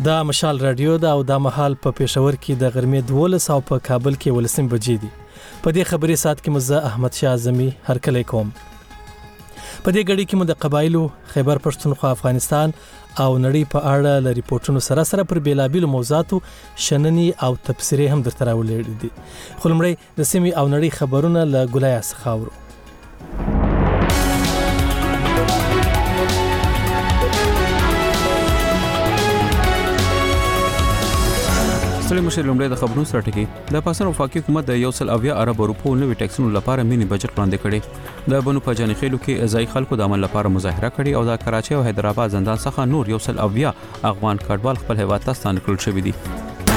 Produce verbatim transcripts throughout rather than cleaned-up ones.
دا مشال رادیو دا او دا مهال په پېښور کې د غرمې دولس او په کابل کې ولسم بجې دي. په دې خبري سات کې مزه احمد شاه اعظمي هرکلی کوم. په دې غړي کې مو د قبایلو خیبر پښتونخوا افغانستان او نړۍ په اړه ل ریپورتونو سره سره پر بیلابیلو موضوعاتو شننې او تبصرې هم درته راولېږي دي. خو لمړی د سیمې او نړۍ خبرونه له ګلای څخه اورو. ستړي مشر لومړی د خبرونو سره ټکی. د پاکستان وفاقي حکومت د یو سل اویا ارب روپو نوي ټیکسونو لپاره مینی بجټ وړاندې کړي. د بنو په جاني خېلو کې ځای خلکو د عمل لپاره مظاهره کړې او د کراچۍ او حیدرآباد زندان څخه نور یو سل اویا افغان کډوال خپل هیواد ته ستانه کړل شوي دي.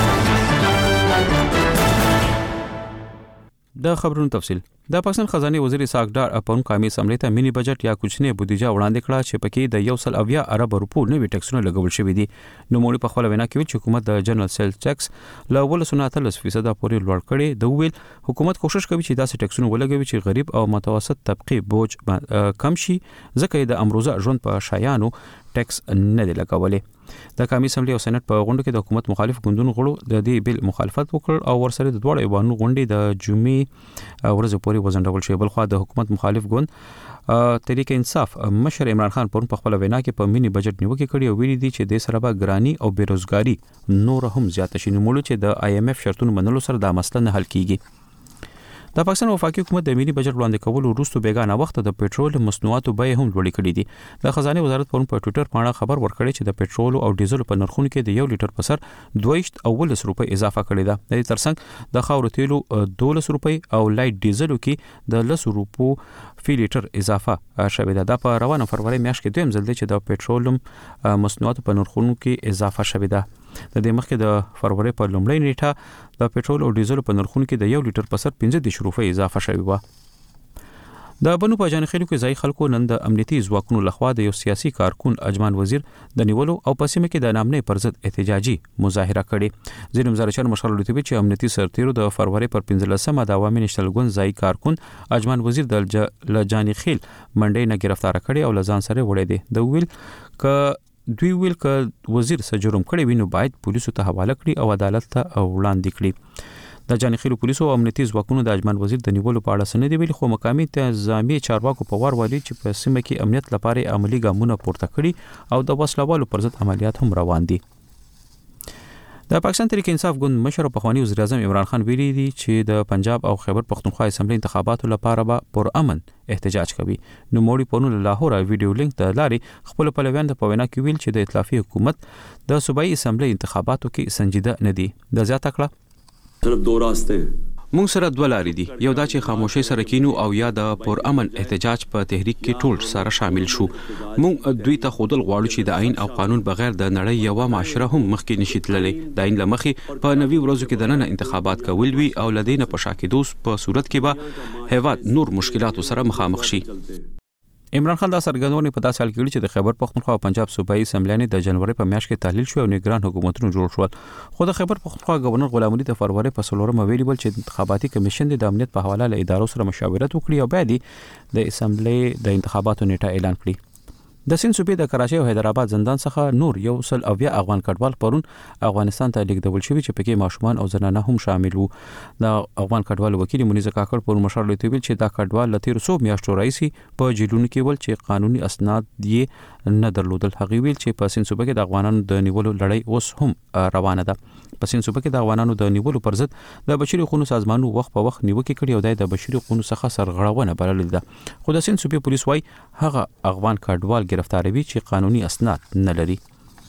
د خبرونو تفصیل. د پاکستان خزانه وزیر اسحاق ډار اپون قومي اسمبلی ته مینی بجټ یا کوچنی بودیجه وړاندې کړه چې پکې د یو سل اویا ارب روپو نوي ټیکسونه لګول شوي دي. نو مولي په خپل وینا کې ویل چې حکومت د جنرال سیل ټیکس له ولس نه اتلس فیصد پورې لوړ کړي. د ویل حکومت کوشش کوي چې داسې ټیکسونه ولګوي چې غریب او متوسط طبقه بوج کم شي، ځکه د امروزه ژوند په شایانو ټیکس نه دی لګولې. د قومي اسمبلی او سېنات په غونډه کې د حکومت مخالف ګوندونو غړو د دې بل مخالفت وکړ او ورسره د دوه ایوانو غونډې د جمعې ورځ پورې وزنډول شوې. بل خو د حکومت مخالف ګوند تحریک انصاف مشر عمران خان پرون په خپل وینا کې په مینی بجټ نیوکه کړې او ویلي دي چې د سره به ګرانی او بیروزګاری نور هم زیاته شي. نو مولو چې د آی ایم ایف شرطونو منلو سره دا مسله نه حل کیږي. د پاکستان وفاقي حکومت د مینی بجټ وړاندې کولو وروسته بیگانه وخت د پېټرول مصنوعاتو بیې هم لوړې کړې دي. د خزانه وزارت پرون په ټوئیټر باندې خبر ورکړی چې د پېټرول او ډیزل په نرخونو کې د یو لیټر په سر دویشت او ولس روپۍ اضافه کړې ده. د دې ترڅنګ د خاورو تیلو دولس روپۍ او لایټ ډیزلو کې د لس روپو فی لیټر اضافه شوې ده. دا په روانه فروری میاشت کې دویم ځل دی چې د پېټرول مصنوعاتو په نرخونو کې اضافه شوې ده. د دې مخکې د فروری په لومړۍ نیټه د پېټرول او ډیزل په نرخونو کې د یو لیټر په سر پنځه دېرش روپۍ اضافه شوې وه. د بنو په جاني خېلو کې ځای خلکو نن د امنیتي ځواکونو لخوا د یو سیاسي کارکون اجمان وزیر د نیولو او په سیمه کې د نامنۍ پر ضد احتجاجي مظاهره کړې. ځینې مظاهرچیان مشال لوتوي چې امنیتي سرتیرو د فروری پر پنځلسمه د عوامي نشنل ګوند ځای کارکون اجمان وزیر د جاني خېل منډۍ نه گرفتار کړي او لزان سره وړي دي. د ویل ک دوی ویل ک وزیر سره جرم کړی وینو باید پولیسو ته حواله کړي او عدالت ته وړاندې کړي. د جاني خېلو پولیسو او امنیتي ځواکونو د اجمان وزیر د نیولو په اړه سند ویلي، خو مقامي نظامي چارواکو په وار ویلي چې په سیمه کې امنیت لپاره عملی ګامونه پورته کړي او د وسلوالو پر ضد عملیات هم روان دي. د پاکستان تحریک انصاف ګوند مشر او پخوانی وزیر اعظم عمران خان ویلي دي چې د پنجاب او خیبر پختونخوا اسمبلی انتخاباتو لپاره به پر امن احتجاج کوي. نو موري پونو له لاهور ویډیو لینک د لارې خپل پلویان د پوینا کې ویل چې د ائتلافي حکومت د صوبایي اسمبلی انتخاباتو کې سنجیده نه دي. د زیاته کړه صرف دو راسته مونږ سره دوه لارې دي، یو دا چې خاموشي سره کینو او یا د پر امن احتجاج په تحریک کې ټول سره شامل شو. مونږ دوی ته خودل غواړو چې د آئین او قانون بغیر د نړۍ یو معاشره هم مخکې نشي تللی. د آئین لمخې په نوي ورځو کې د نن انتخابات کول وی او لدینه په شاکدوس په صورت کې به هیواد نور مشکلاتو سره مخامخ شي. عمران خان دا څرګندونه په داسې حال کې چې د خیبر پختونخوا او پنجاب صوبایي اسمبلی د جنوري په میاشت کې تحلیل شو او نگران حکومتونو جوړ شول. خو د خیبر پختونخوا گورنر غلام علي د فروری په څلورمه ویلي بل چې انتخاباتي کمیشن د امنیت په حواله له ادارو سره مشاورت وکړي او بعد د اسمبلی د انتخاباتو نیټه اعلان کړي. د سین صوبې د کراچۍ او حیدرآباد زندان څخه نور یو سل اویا افغان کډوال پرون افغانستان ته لیږدول شوي چې پکې ماشومان او زنانه هم شامل وو. د افغان کډوال وکیل منیزه کاکړ پرون مشر لوي ویل چې دا کډوال له تیر څو میاشتو راځي په جیلونو کې ول چې قانوني اسناد یې نه درلودل. هغه ویل چې په سین صوبې کې د افغانانو د نیولو لړۍ اوس هم روانه ده. په سین صوبې کې د افغانانو د نیولو پر ضد د بشري حقوقو سازمانونو وخت په وخت نیوکه کړې او د بشري حقوقو څخه سرغړونه بللې ده. خو د سین صوبې پولیس وايي هغه افغان کډوال گرفتاروي چې قانوني اسناد نه لري.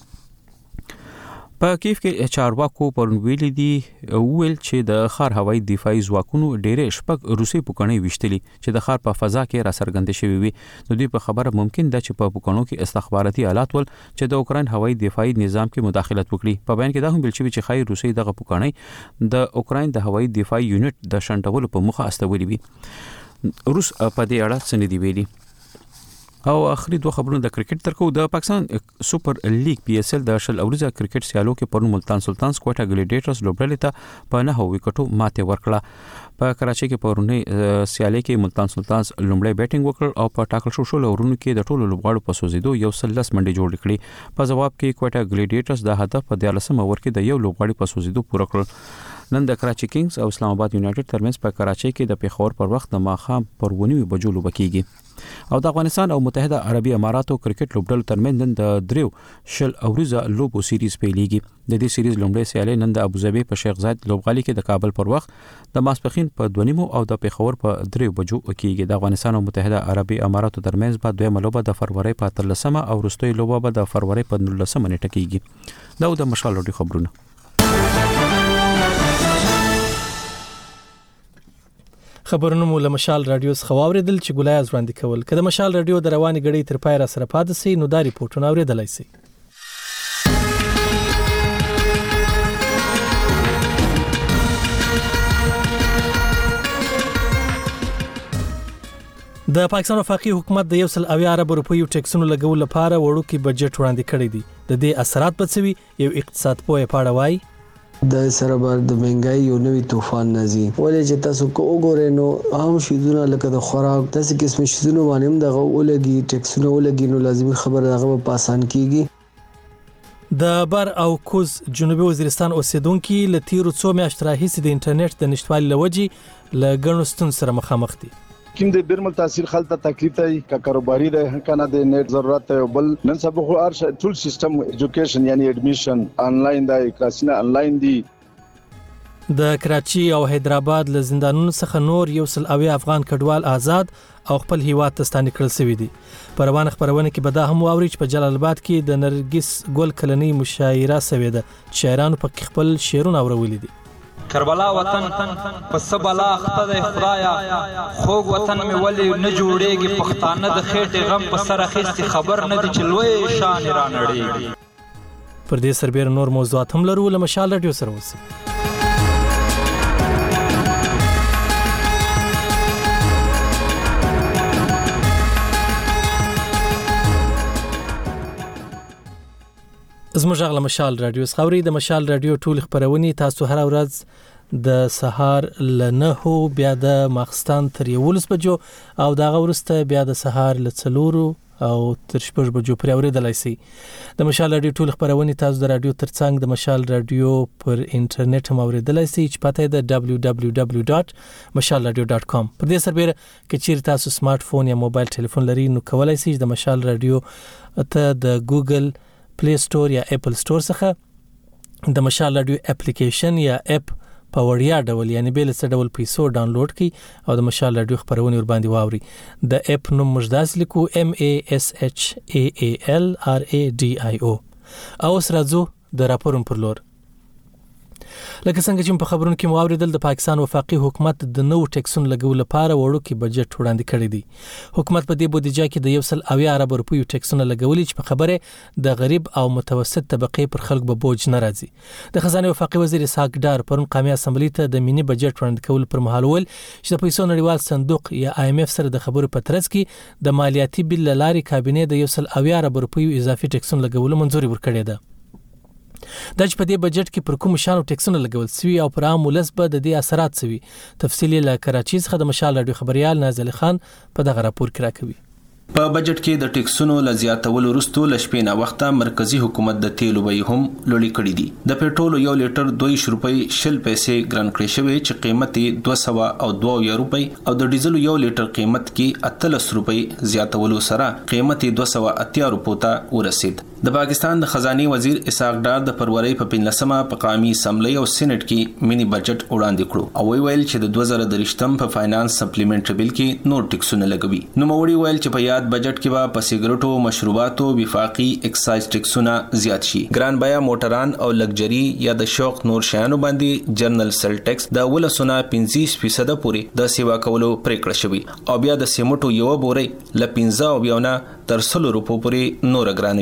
په کیف کې چارواکو پرون ویلي دي ویل چې د خار هوایي دفاعي ځواکونو ډېرې شپږ روسي پوکڼې وشتلي چې د خار په فضا کې را څرګندې شوي وي. نو دوی په خبره ممکن ده چې په پوکڼو کې استخباراتي آلات ول چې د اوکراین هوایي دفاعي نظام کې مداخلت وکړي. په بیان کې دا هم ویل شوی چې خای روسي دغه پوکڼې د اوکراین د هوایي دفاعي یونټ د شنډولو په مخه استولې وي. روس په دې اړه څه نه دی ویلي. او اخري دوه خبرونه د کرکټ ترکو د پاکستان سپر لیګ پی ایس ایل د شل اوريزه کرکټ سیالو کې پرون ملتان سلطانز کوټا ګلیډیټرز لوبډلې ته په نه وکټو ماته ورکړه په کراچي کې پرونی سیالي کې ملتان سلطانز لومړی بیټینګ وکړ او په ټاکل شو شو لورونو کې د ټولو لوبغاړو په سوزیدو یو سلس منډي جوړ کړي په جواب کې کوټا ګلیډیټرز د هدف په دیالسم اور کې د یو لوبغاړي په سوزیدو پوره کړ نن د کراچي کینګز او اسلام آباد یونایټډ ترمنځ په کراچي کې د پیښور پر وخت د ماخام پر ونیو بجو لوب کیږي او د افغانستان او متحده عربي اماراتو کرکټ لوبډل ترمنځ نن د دریو شل اوریزه لوبو سیریز پیلېږي د دې سیریز لومړی سیالي نن د ابوظبي په شیخ زاید لوبغالي کې د کابل پر وخت د ماسپخین په دونیمو او د پیښور په دریو بجو کیږي د افغانستان او متحده عربي اماراتو ترمنځ په دویمه لوبه د فروری په اتلسمه او وروستۍ لوبه به د فروری په نولسمه نیټه کیږي دا د مشال لوډي خبرونه خبرونه مو له مشال رادیو څخه واوریدل چې ګولای از وړاندې کول کله مشال رادیو د رواني غړي تر پای را سره پاتې سي نو دا ریپورتونه اوریدلای سي د پاکستان وفاقي حکومت د یو سل اویا ارب روپیو ټیکسونو لګول لپاره وړوکی بجټ وړاندې کړی دی د دې اثرات په څه یو اقتصاد پوهه پاړه وای د سره بار د مهنګای یو نوې طوفان نازي ولې چې تاسو کو وګورئ نو عام شیدونه لکه د خوراک تاسو قسم شیدونه باندې هم دغه ولګي ټیکسونه ولګي نو لازمي خبره دغه په آسان کیږي د بر او کوز جنوبي وزیرستان اوسیدونکو لتیرو څو میاشتې راهیسې د انټرنیټ د نشټوالي لوجي لګڼو ستون سره مخامخ دي کوم د بیرمل تاثیر خلته تکلیف دی کا کاروباري ده کنه د نیټ ضرورت دی بل نن سبا خو ار ټول سیستم ایجوکیشن یعنی اډمیشن انلاین دی کلاسونه انلاین دي د کراچي او حیدرآباد له زندانونو څخه نور یو سل اویا افغان کډوال آزاد او خپل هیواد ته ستانه کړل شوی دي په روانه خبرونه کې به دا هم واوري چې په جلال آباد کې د نرګس ګل کلنی مشاعره شوې ده شاعرانو په خپل شعرونه اورولې دي کربلا وطن پس بلا خدای خدایا خوږ وطن می ولی نه جوړېږي پښتانه د خېټې غم په سر اخیستي خبر نه دي چې لوی شان را نړېږي پر دې سربېره نور موضوعات هم لرو له مشال رادیو سره اوسئ زموږ غل مشال رادیو خبري د مشال رادیو ټول خبرونه تاسو هر ورځ د سهار لنهو بیا د ماخستان تر یولس بجو او دا غورسته بیا د سهار لڅلورو او تر شپږ بجو پر اوریدلای شي د مشال رادیو ټول خبرونه تاسو د رادیو ترڅنګ د مشال رادیو پر انټرنیټ هم اوریدلای شي چې پته ده دبليو دبليو دبليو ډاټ مشال رادیو ډاټ کام پر دې سربېره کې چیرې تاسو سمارټ فون یا موبایل ټلیفون لري نو کولای شئ د مشال رادیو ته د ګوګل پلی سٹور یا اپل سٹور څخه د مشال رادیو اپلیکیشن یا اپ په وړیا ډول یعنی بیل څه ډول پیسو ډاونلوډ کړئ او د مشال رادیو خبرونه ور باندې واوري د اپ نوم مجداس لیکو ام ای اس اچ ای ای ال ار ای ډي آی او او سره د راپورم پر لور لکه څنګه چې په خبرونو کې مواردل د پاکستان وفاقي حکومت د نو ټیکسون لګول لپاره وړوکی بجټ وړاندې کړی دی حکومت په دې بودیجه کې د یو سل اویا ارب روپیو ټیکسون لګولي چې په خبره د غریب او متوسط طبقه پر خلک به بوج نه راځي د خزانه وفاقي وزیر اسحاق ډار پرون قومي اسمبلی ته د مینی بجټ وړاندې کول پر مهال ول چې د پیسو نړیوال صندوق یا آی ایم اف سره د خبرو په ترڅ کې د مالیاتي بل لاري کابینه د یو سل اویا ارب روپیو اضافي ټیکسون لګول منځوري ورکړې ده د چې په دې بجټ کې پر کوم شانو ټیکسونه لګول سوي او پر عام ولس به د دې اثرات سوي تفصیلی له کراچي څخه د مشال رادیو خبريال نازل خان په دغه راپور کې راکوي په بجټ کې د ټیکسونو لزیاتولو وروسته لشپینا وخته مرکزی حکومت د تیلو بیې هم لوړې کړې دي د پېټرول یو لیټر دوه روپۍ شل پیسې ګران کړی شوی چې قیمت یې دوه سوه او دوه روپۍ او د ډیزل یو لیټر قیمت کې اتلس روپۍ زیاتولو سره قیمت یې دوه سوه اتیا روپو ته ورسید د پاکستان د خزانه وزیر اسحاق ډار د فروری په پنځلسمه په قومي اسمبلی او سېنات کې مینی بجټ وړاندې کړو او وی ویل چې د دوه زره درشتم په فاینانس سپلیمنټری بل کې نور ټیکسونه لګوي نو موري ویل چې په یاد بجټ کې به په سیګریټو مشروباتو وفاقي اکسایز ټیکسونه زیات شي ګران بیا موټران او لګجري یا د شوق نور شیانو باندې جرنل سیل ټیکس د ولسونه پنځه فیصد پورې د سیوا کولو پریکړه شوی او بیا د سیمټو یو بوري ل پنځه او بیاونه تر سلو روپو پورې نور ګرانوي اسحاق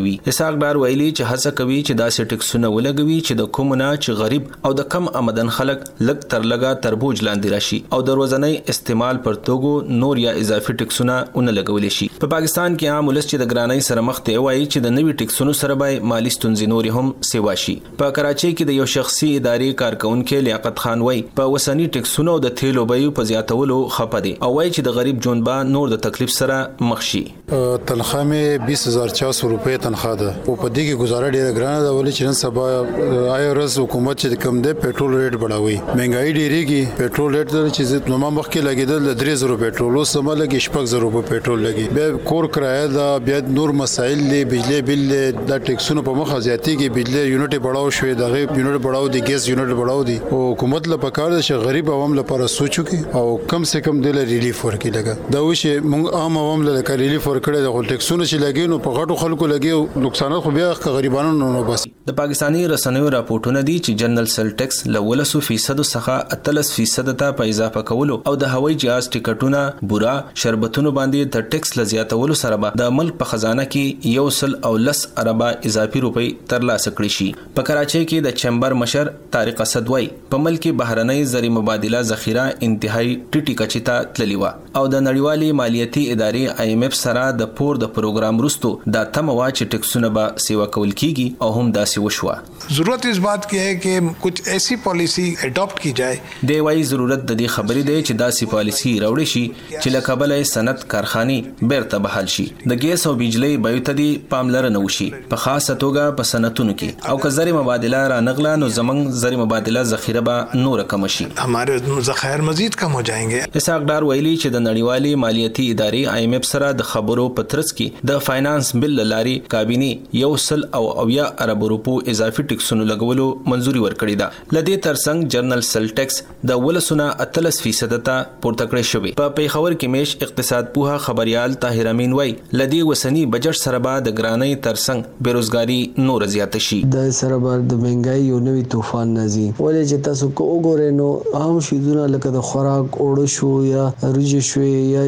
اسحاق ډار ویلي چې هڅه کوي چې داسې ټیکسونه ولګوي چې د کومونه چې غریب او د کم آمدن خلک لږ تر لږه تربوج لاندې راشي او د ورځنی استعمال پر توګو نور یا اضافي ټیکسونه ونه لګول شي. په پاکستان کې عام ولس چې د ګرانۍ سره مخ ته وایي چې د نوي ټیکسونو سره به مالی ستونزې نور هم سیوا شي. په کراچۍ کې د یو شخصي ادارې کارکونکو لیاقت خان وایي په وسنی ټیکسونو د تیلو بیو په زیاتولو خپه دي او وایي چې د غریب ژوند به نور د تکلیف سره مخ شي. تنخواه مې بیس هزار چار سو روپۍ تنخواه ده او په دې کې گزاره ډیره ګرانه ده ولې چې نن سبا آی آر ایس حکومت چې کم ده پېټرول ریټ بڑاوي مهنګای ډیریږي پېټرول ریټ د چې نو ما مخکې لګیدل د درې زره پېټرول اوس سم لګي شپږ زره په پېټرول لګي بیا کور کرایه ده بیا نور مسائل دي بجلی بل د ټیکسونو په مخه زیاتېږي بجلی یونټ بڑاو شوی دغه یونټ بڑاو دي ګیس یونټ بڑاو دي او حکومت له پکار ده چې غریب عوام لپاره سوچو کې او کم سے کم د ریلیف ورکړي لګا دا وشه موږ عام عوام له ریلیف ورکړي د ټیکسونو چې لګي نو په غټو خلکو لګي نقصانات خو بیا غریبانو نه بس. د پاکستانی رسنیو راپورټونه دي چې جنرال سل ټیکس لولسو فیصد څخه اتلس فیصد ته په اضافه کولو او د هوایي جهاز ټیکټونه بورا شربتونو باندې د ټیکس لزیاتولو سره به د ملک په خزانه کې یو سل او لس اربه اضافي روپۍ ترلاسه کړي شي. په کراچۍ کې د چمبر مشر طارق اسد وای په ملک کې بهرنۍ زری مبادله ذخیره انتهایی ټیټی کچې ته تللی و او د نړیوالي مالیاتي ادارې آی ایم ایف سره د پور د پروګرام رستو دا تموا چې ټیکسونه به سیوا کول کیږي او هم داسې وشوه. ضرورت اس بات کی ہے کہ کچھ ایسی پالیسی اڈاپٹ کی جائے. دی وايي ضرورت د دې خبرې دی چې داسې پالیسی راوړي شي چې له کبله صنعت کارخانه بیرته بحال شي د ګیس او بجلی بیو ته دی پاملرنه وشي په خاصه توګه په صنعتونو کې او که زری مبادله را نغله نو زمنګ زری مبادله ذخیره به نور کم شي ہمارے ذخایر مزید کم ہو جائیں گے. اسحاق ډار ویلي چې د نړیوالي مالیاتي ادارې آی ایم ایف سره د خبرو پترس کې د فاینانس بل لاري کابینه یو سل او اویا ارب روپو اضافي ټیکسونو لګولو منزوري ورکړې ده. لدې ترڅنګ جنرال سل ټیکس د ولسونه اتلس فیصد ته پورته کړی شوی. په پیښور کې میش اقتصاد پوها خبريال طاهر امین وای لدی وسنی بجټ سره به د ګرانۍ ترڅنګ بیروزګاری نور زیات شي. د سره به د مهنګای یو نوی طوفان نازي ولې چې تاسو کو وګورئ نو عام شیدونه لکه د خوراک اوړه شو یا روجي شو یا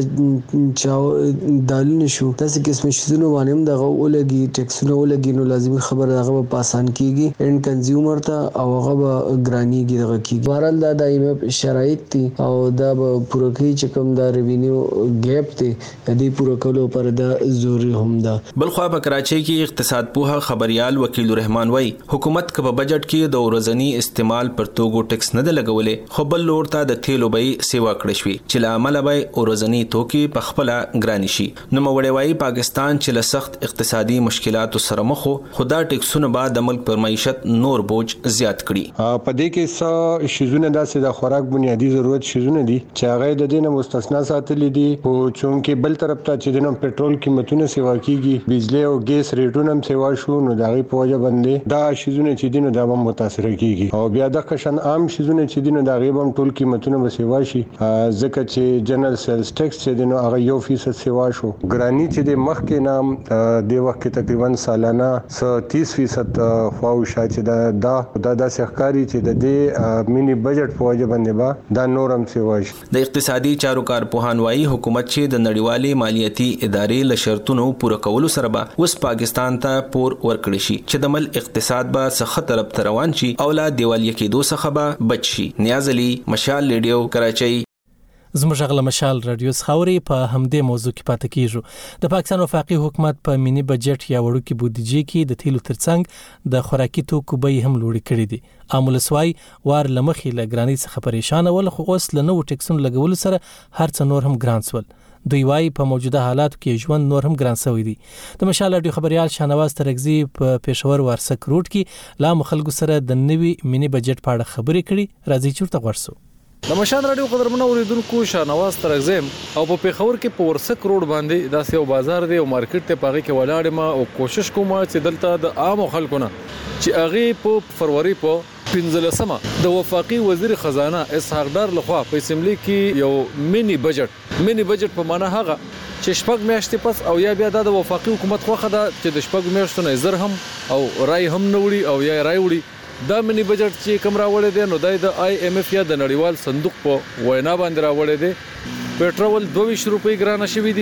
چاو دالونه شو تاسو قسم شیدونه باندې دغه ولګي ټیکسونه ولګي نو لازمي خبره دغه په آسان کیږي اند کنزیومر ته او هغه به ګرانیږي دغه کیږي. بهرحال دا د ایم شرایط دي او دا به پوره کوي چې کوم دا ریوینیو ګیپ دی د پوره کولو پر د ضروري هم ده. بلخوا په کراچۍ کې اقتصاد پوها خبريال وکیل الرحمن وای حکومت کبه بجټ کې د ورځنی استعمال پر توګو ټیکس نه لګولې خو بل لور ته د تیلو بیې سیوا کړې شوې چې له عمله به ورځنی توکي په خپل ګرانی شي. نو موړی وای پاکستان چې له سخت اقتصادي مشکلاتو سره مخ خدا ټیکسونه بعد د ملک پر معیشت نور بوج زیات کړي. په دې کې څه شیزونه داسې د خوراک بنیادی ضرورت شیزونه دي چې هغه د دې نه مستثنا ساتلې دي او چونکې بل طرف ته چې د پېټرول قیمتونه سیوا کیږي بجلی او ګیس ریټونه هم سیوا شو نو دا غي په وجه باندې دا شیزونه چې دینو دا هم متاثر کیږي او بیا د قشن عام شیزونه چې دینو دا غي هم ټول قیمتونه به سیوا شي ځکه چې جنرال سیلز ټیکس چې دینو هغه یو فیصد سیوا شو ګرانی چې د مخ کې نام د وخت کې تقریبا سالانه تیس فیصد خواوشا چې دا دا د سحکاری چې د دې مینی بجټ په وجه باندې با دا نورم سیوا شي. د اقتصادي چارو کارپوهان وایي حکومت چې د نړیوالي مالیاتي ادارې له شرطونو پوره کولو سره به اوس پاکستان ته پور ورکړي شي چې د مل اقتصاد به څه طرف ته روان شي او لا دیوالیه کېدو څخه به بچ شي. نیاز علي مشال ریډیو کراچۍ. زموږ غله مشال رادیو خاوري په همدې موضوع کې پاتې کیږو. د پاکستان وفاقي حکومت په مینی بجټ یا وړوکی بودیجې کې د تیلو ترڅنګ د خوراکي توکو بیې هم لوړې کړې دي. عامل سوای وار لمخې لګرانی څخه پریشان ول خو اوس له نو ټیکسونو لګول سره هر څه نور هم ګران سول. دوی وايي په موجوده حالاتو کې ژوند نور هم ګران شوی دی. د مشال رادیو خبريال شانواز ترغزي په پېښور ورسک روډ کې لا مخلګو سره د نوي مینی بجټ په اړه خبرې کړي. راځي چورته ورسو. د مشال رادیو قدرمنو اوریدونکو شانواز ترغزم او په پیښور کې په ورسک روډ باندې داسې یو بازار دی او مارکیټ ته پاغي کې ولاړ ما او کوشش کوم چې دلته د عام خلکو نه چې هغه په فروری په پنځلسمه د وفاقي وزیر خزانه اسحاق ډار لخوا په اسمبلی کې یو مینی بجټ مینی بجټ په معنا هغه چې شپږ میاشتې پس او یا بیا د وفاقي حکومت خوخه ده چې د شپږ میاشتو نه زر هم او رای هم نوړي او یا رای وړي. دا مینی بجټ چې کوم راوړی دی نو د آی ایم ایف یا د نړیوال صندوق په وینا باندې راوړی دی. پېټرول دوه ویشت روپۍ ګرانه شوی دی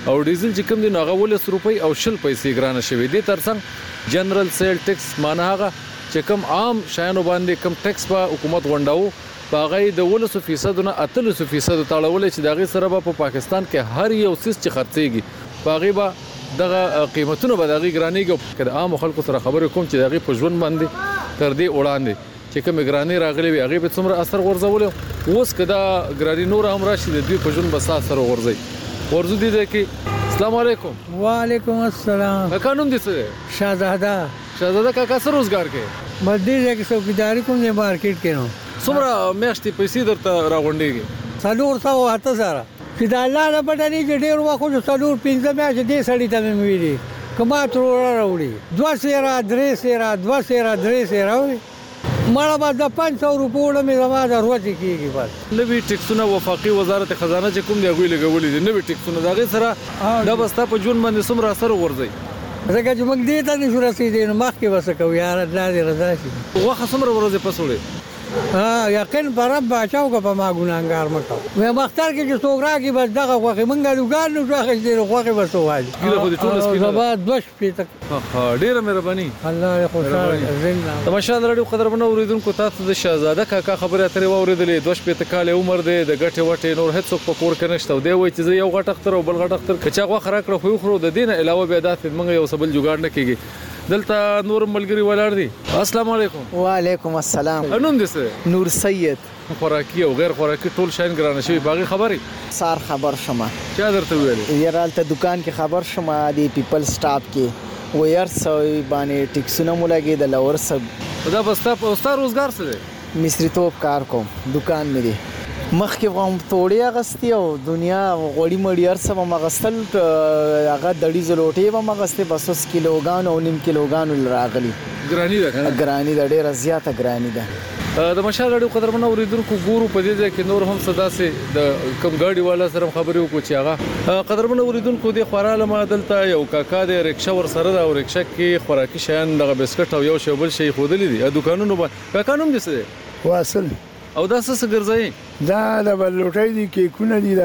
او ډیزل چې کوم دی نو هغه ولس روپۍ او شل پیسې ګرانه شوی دی. ترڅنګ جنرال سیل ټیکس معنی هغه چې کوم عام شایانو باندې کوم ټیکس په حکومت غونډاو باغې د ولس فیصد نه اتلس فیصد تاړول چې دغه سره په پا پاکستان کې هر یو سیس چې خرڅيږي باغې به دغه قیمتونه به دغه ګرانېږي. کله عام خلکو سره خبرې کوم چې دغه په ژوند باندې تر دې وړاندې چې کوم ګرانی راغلي وي هغه به څومره اثر ورزول اوس کدا ګرانی نور هم راشي د دوی په ژوند به اثر ورزي ورزو دي کې. السلام علیکم. وعلیکم السلام. قانون دي څه؟ شهزاده. شهزاده کاکا سره روزګار کې مزدور کې څوکیداری کوم دی مارکیټ کې نو څومره میاشتې پیسې درته راغونډيږي؟ څلور سوه اته زره چې د الله نه پټني چې ډېر وخت خو څلور پنځه میاشتې دې سړي ته مې ویلي کما تر راوړي دوه سیرا درې سیرا دوه سیرا درې سیرا مړه به د پنځ سوه روپیو مې زما ضرورت کېږي. بس نوي ټیکسونه وفاقي وزارت خزانه چې کوم دی هغوی لګولي دي نوي ټیکسونه د هغې سره دا به ستا په ژوند باندې څومره اثر وغورځوي؟ ځکه چې موږ دې ته نشو رسېدی نو مخکې به څه کوو یاره الله دې رضا شي. غوښه څومره ورځې پس وړې؟ ها یقین په رب باچاو که په ما ګناهګار مه کوه وی مختر کې چې څوک راکړي بس دغه غوښې موږ لوګان نشو اخیستی نو غوښې به څه وایي ګیله خو دې ټوله سپینه ده. سبا دوه شپېته. ډېره مهرباني. الله دې خوشحاله زنده. د ماشاء الله راډیو قدرمنو اورېدونکو تاسو د شهزاده کاکا خبرې اترې واورېدلې. دوه شپېته کاله عمر دی د ګټې وټې نور هېڅوک په کور کې نشته او دی وایي چې زه یو غټ اختر او بل غټ اختر که چا غوښه راکړه خو وخورو د دې نه علاوه بیا داسې موږ یو څه بل جوګاړ نه کېږي. دلته نور ملګری ولاړ دي. السلام علیکم. وعلیکم السلام. نوم دې څه؟ نور سید. خوراکي او غیر خوراکي ټول شاین ګرانه شوی باغی خبرې سار خبر شمه چا درته ویل یارالته دکان کې خبر شمه دی پیپل سٹاپ کې وير سوي باندې ټیکسونه مولګي د لور سب دا بس تاسو اوستا روزګار څه دی؟ مصری توپ کار کوم دکان مې دی مخکې وم توړی اغستی او دنیا غوړی مړی هر څه مغستل هغه دړی زلوټي به مغسته بس اوس کیلوګان او نیم کیلوګان راغلی ګرانی ده کنه ګرانی ده ډیره زیاته ګرانی ده. د مشال اړو قدرمنو اوریدونکو ګورو په دې ځای کې نور هم صدا سي د کم ګاډي والا سره خبرې وکړو چې هغه قدرمنو اوریدونکو د خوراله ما دلته یو کاکا د رکشا ور سره د رکشا کې خوراکي شیان د بسکټ او یو شی بل شی خودلې دي دکانونو باندې کاکا نوم دي څه واصل او دا څه ګرځي دا د بلوټای دي کې کونه دي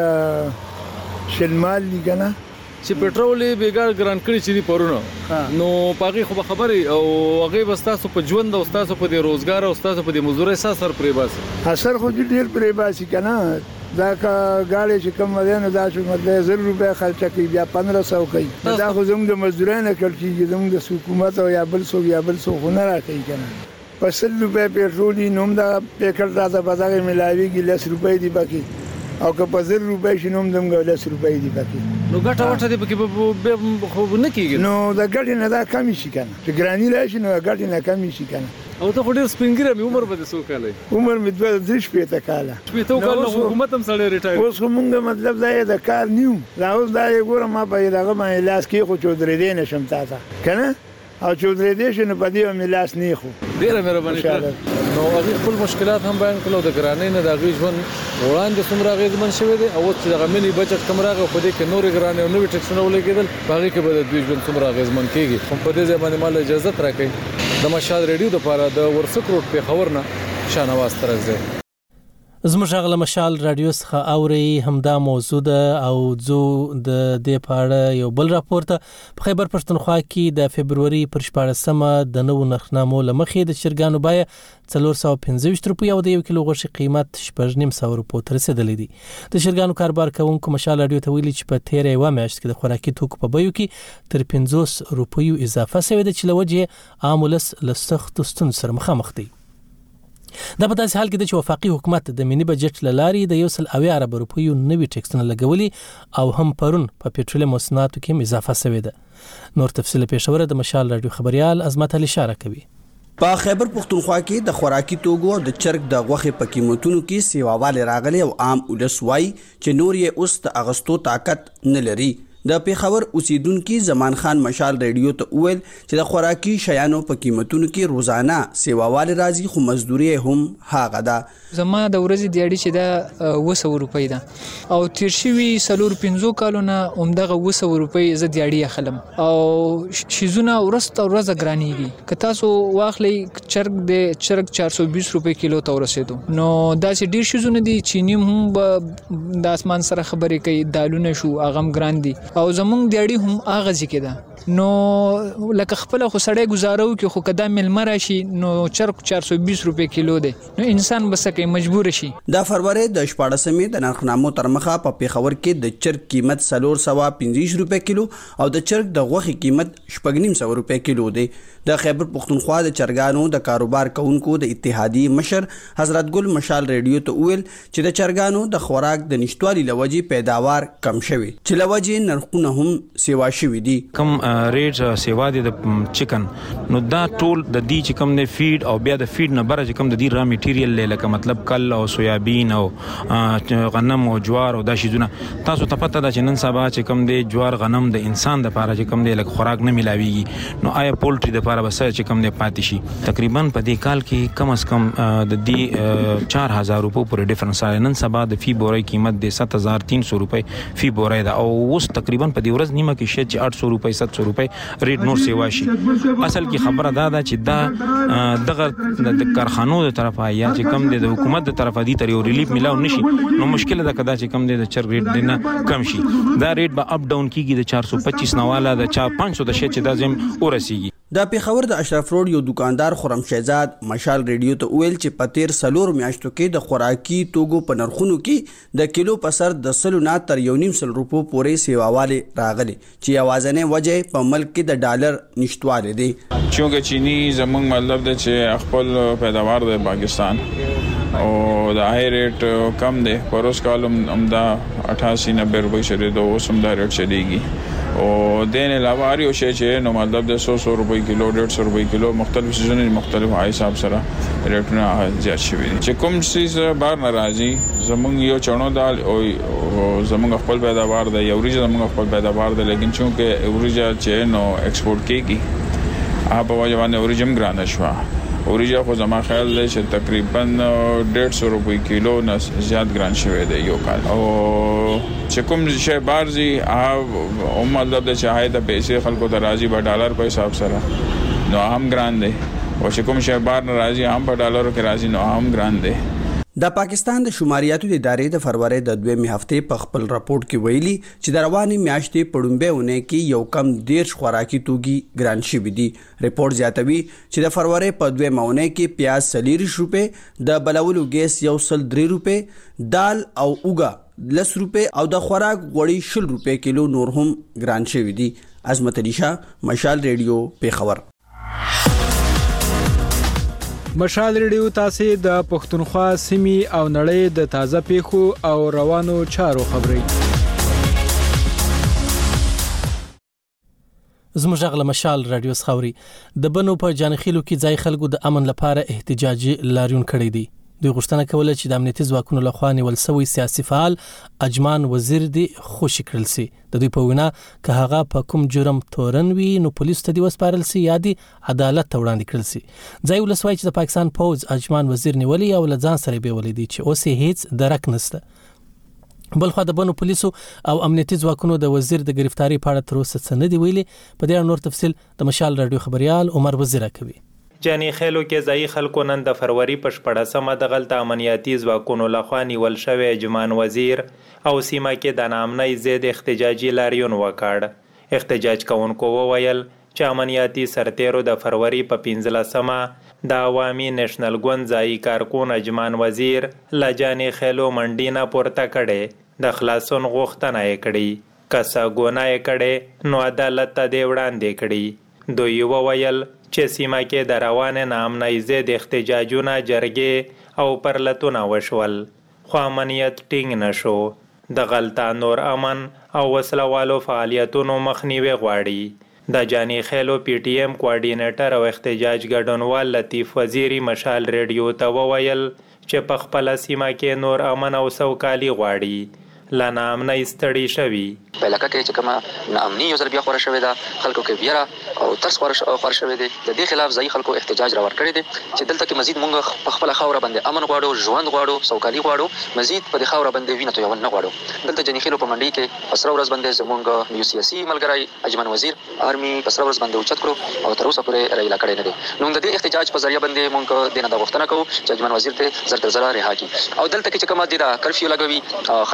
د شلمال دي کنه چې پټرول بیګار ګران کړی چې دی پرونه نو پاغي خو خبرې او هغه بستاسو په ژوند او تاسو په د روزګار او تاسو په د مزدوري اثر پرې باس اثر خو ډیر پرې باسي کنه دا کا غاړي چې کوم ودانه دا چې مطلب زر روپے خرچ کوي بیا پندرہ سو کوي دا خو زموږ د مزدورانو کړي زموږ د حکومت او یا بل څو یا بل څو نه راکړي کنه پس روپے پټرول نوم دا پیکټ راځه بازار ملاويږي لس روپے دی باقي او که په زر روپے شنوم دمګه لس روپے دی باقي نو ګټه وټه دې پکې خو نه کیږي نو دا ګټه نه دا کمی شي کنه چې ګرانی راشي نو ګټه نه کمی شي کنه او ته خو ډیر سپینګره می عمر به څو کاله عمر می دوه درې شپېته کاله شپېته کاله حکومت هم سره ریټایر اوس موږ مطلب دا د کار نیو دا اوس دا ګوره ما په دغه باندې لاس کې خو چودرې دې نشم تا ته کنه او چودرې دې شنو په دې مې لاس نه خو ډیره مهرباني نو هغه خپل مشکلات هم بیان کړو د ګرانۍ نه د غي ژوند وړاندې څومره غیزمن شوی دی او چې د غمنی بچت کم راغی په دې کې نور ګرانۍ او نوې ټیکسونه ولګیدل هغه کې به د دوی ژوند څومره غیزمن کیږي هم په دې ځای باندې مال اجازه راکړي د مشال ریډیو لپاره د ورسک روډ په خبر نه شانواز ترځي زموږ غل مشال رادیو څخه اوري همدا موضوع ده او زو د دې پاړه یو بل راپور ته په خیبر پښتونخوا کې د فبرवरी پر شپاړسمه د نو نرخنامو لمخې د چرګانو بای څلور سوه پنځه ویشت روپۍ او د یو کیلو غوښې قیمت شپږ نیم سوه روپۍ ته رسیدلی دی. د چرګانو کاروبار کوونکو مشال رادیو ته ویلي چې په تیره یوه میاشت کې د خوراکي توکو په بیو کې تر پنځوس روپیو اضافه شوې ده چې له وجې عام ولس له سختو ستونزو سره مخامخ دی. دا په داسې حال کې د وفاقي حکومت د ملي بجټ لاري د یو سل اویا ارب روپیو نوي ټیکسونه لګولي او هم پرون په پېټرولیم مصنوعاتو کې اضافه شوې ده. نور تفصیل پېښور د مشال رادیو خبريال عظمت علي اشاره کوي. په خیبر پختونخوا کې د خوراکي توکو د چرګ د غوښې په قیمتونو کې سیواواله راغلي او عام ولس وای چې نور یې اوس د اغستو طاقت نه لري. د پیښور اوسیدونکو زمان خان مشال ریډیو ته وویل چې د خوراکي شیانو په قیمتونو کې روزانه سیواواله راځي خو مزدوري هم هغه ده. زما د ورځې دیاړي چې دا اوه سوه روپۍ ده او تیر شوي څلور پنځو کالونه همدغه اوه سوه روپۍ زه دیاړي اخلم او شیزونه ورځ تر ورځه ګرانېږي. که تاسو واخلئ چرګ د چرګ چار سوه بیس روپۍ کیلو ته ورسېدو نو داسې ډېر شیزونه دي چینی هم د اسمان سره خبرې کوي دالونه شو هغه هم ګران دي او زمونږ دیاړي هم هغه ځکه ده نو لکه خپل خو سړی گزارو کې خو کدا ملمر شي نو چرګ چار سو بیس روپے کیلو دی نو انسان بس کې مجبور شي. د فروری د شپاړسمې د نرخنامو تر مخه په پیښور کې د چرګ قیمت څلور سوه پنځه روپے کیلو او د چرګ د غوښې قیمت شپږ نیم سوه روپے کیلو دی. د خیبر پښتونخوا د چرګانو د کاروبار کوونکو د اتحادیې مشر حضرت ګل مشال ریډیو ته ویل چې د چرګانو د خوراک د نشټوالي لوجې پیداوار کم شوی چې لوجې نرخونه هم سیوا شوی دي. کم ریټ سیوا دي د چکن نو دا ټول د دې چې کم نه فیډ او بیا د فیډ نه بره چې کم د دې را میټیریل لکه مطلب کل او سویابین او غنم او جوار او دا شیزونه تاسو ته پته ده چې نن سبا چې کم دی جوار غنم د انسان د لپاره چې کم دی لکه خوراک نه ملاويږي نو آیا پولټری د لپاره بس چې کم دی پاتې شي. تقریبا په دې کال کې کم از کم د دې چار هزار روپو پورې ډیفرنس راغلی. نن سبا د فی بورای قیمت د سات هزار تین سو روپۍ فی بورای ده او اوس تقریبا په دې ورځ نیمه کې شاید چې آठ سو روپۍ سات سو روپۍ ریټ نور سیوا شي. اصل کې خبره دا ده چې دا دغه د کارخانو د طرفه یا چې کم دی د حکومت د طرفه دي تر یو ریلیف ملاو نشي نو مشکل ده کدا چې کم دی د چرګ ریټ دینه کم شي. دا ریټ به اپ ډاون کیږي د چار سو پچیس نواله د چا پانچ سو د شي چې دا زم ورسیږي. د پیښور د اشرف روډ یو دکاندار خرم شهزاد مشال ریډیو ته ویل چې په تیر سلور میاشتو کې د خوراکي توکو په نرخونو کې د کیلو په سر د سلو نه تر یو نیم سل روپو پورې سیواواله راغلي چې یوازینۍ وجه په ملک کې د ډالر نشټواله دی. چونکه چینی زمونږ مطلب د چې خپل پیداوار د پاکستان او د هاي ریټ کم دی پروس کالم امدا اٹھاسی نبے روپے شری دو اوسم دا ریټ چلیږي او دین علاوه اړ یو شی چې نو مطلب د سو سو روپے کیلو ډیڑھ سو روپے کیلو مختلف سیزن مختلف هاي حساب سره ریټونه زیات شوي چې کوم سیز بار ناراضي زمونږ یو چونو دال او زمونږ خپل پیداوار د یوري زمونږ خپل پیداوار د لیکن چونکه اوريجا چې نو ایکسپورټ کیږي هغه په وجه باندې اوريجم ګرانه شو. اوریجا خو زما خیال دی چې تقریبا ډیڑھ سو روپے کیلو نه زیات ګران شوی دی یو کال او چې کوم شی بارزي او مطلب د چې هاي د پیسې خلکو ته راځي په ډالر په حساب سره نو هم ګران دی او چې کوم شی بار نه راځي هم په ډالرو کې راځي نو هم ګران دی. د پاکستان د شماریاتو د ادارې د فروری د دویمې هفتې په خپل راپورټ کې ویلي چې د روانې میاشتې په لومبۍ اونۍ کې یو کم دیرش خوراکي توکي ګران شوي دي. رپورټ زیاتوي چې د فروری په دویمه اونۍ کې پیاز څلېرویشت روپۍ د بلولو ګیس یو سل درې روپۍ دال او اوږه لس روپۍ او د خوراک غوړي شل روپۍ کیلو نور هم ګران شوي دي. عظمت علي شاه مشال ریډیو پیښور. مشال ریډیو تاسو د پښتونخوا سیمې او نړۍ د تازه پیښو او روانو چارو خبري. زموږ غل مشال رادیو خبري د بنو په جانخیلو کې ځای خلکو د امن لپاره احتجاجي لاریون کړی دی. دوی غوښتنه کوله چې د امنیتي ځواکونو لخوا نیول شوی سیاسي فعال اجمان وزیر دی خوشی کړل سي. د دوی په وینا که هغه په کوم جرم تورن وي نو پولیس ته دی وسپارل سي یا دی عدالت ته وړاندې کړل سي. ځای ولسوي چې د پاکستان پوز اجمان وزیر نیولې او لځان سره به ولې دي چې اوس هیڅ درک نشته. بلخو د بنو پولیسو او امنیتي ځواکونو د وزیر د گرفتاری په اړه تر اوسه څه نه دی ویلي. په دې اړه نور تفصیل د مشال رادیو خبريال عمر وزیر کوي. جانی خیلو کې ځای خلکو نن د فروری په شپږمه د غلطه امنیتي ځواکونو لخوا نیول شوی اجمان وزیر او سیمه کې د نامنۍ ضد احتجاجي لاریون وکړ. احتجاج کوونکو وویل چې امنیتي سرتیرو د فروری په پنځلسمه د عوامي نېشنل ګوند ځای کارکون اجمان وزیر لجانی خیلو منډي نه پورته کړي د خلاصون غوښتنه یې کړې کسا ګونای کړي نو عدالت ته دی وړاندې کړي. دوی وویل چې سیمه کې د روان نامنۍ ضد احتجاجونه جرګې او پرلتونه وشول خو امنیت ټینګ نشو. د غلطه نور امن او وسلوالو فعالیتونو مخنیوي غواړي. د جانی خیلو پی ټی ایم کوارډینیټر او احتجاج ګډونوال لطیف وزیری مشال ریډیو ته وویل چې په خپل سیمه کې نور امن او سوکالي غواړي. لا نامنۍ ستړي شوي په علاقه کې چې کومه نامنۍ یو ځل بیا خوره شوې ده خلکو کې ویره او ترس خوره شوې ده. د دې خلاف ځای خلکو احتجاج راوړ کړی دی چې دلته کې مزید مونږ په خپل خاوره باندې امن غواړو ژوند غواړو سوکالي غواړو مزید په دې خاوره باندې وینه تویول نه غواړو. دلته جنی خیلو په منډي کې پسره ورځ باندې زمونږ یو سیاسي ملګری اجمن وزیر آرمي پسره ورځ باندې اوچت کړو او تر اوسه پورې رایلا کړی نه دی. نو د دې احتجاج په ذریعہ باندې مونږ د نه د غوښتنه کوو چې اجمن وزیر ته زر تر زر رها کړي او دلته کې چې کومه د کرفیو لګوي خلک تنګوي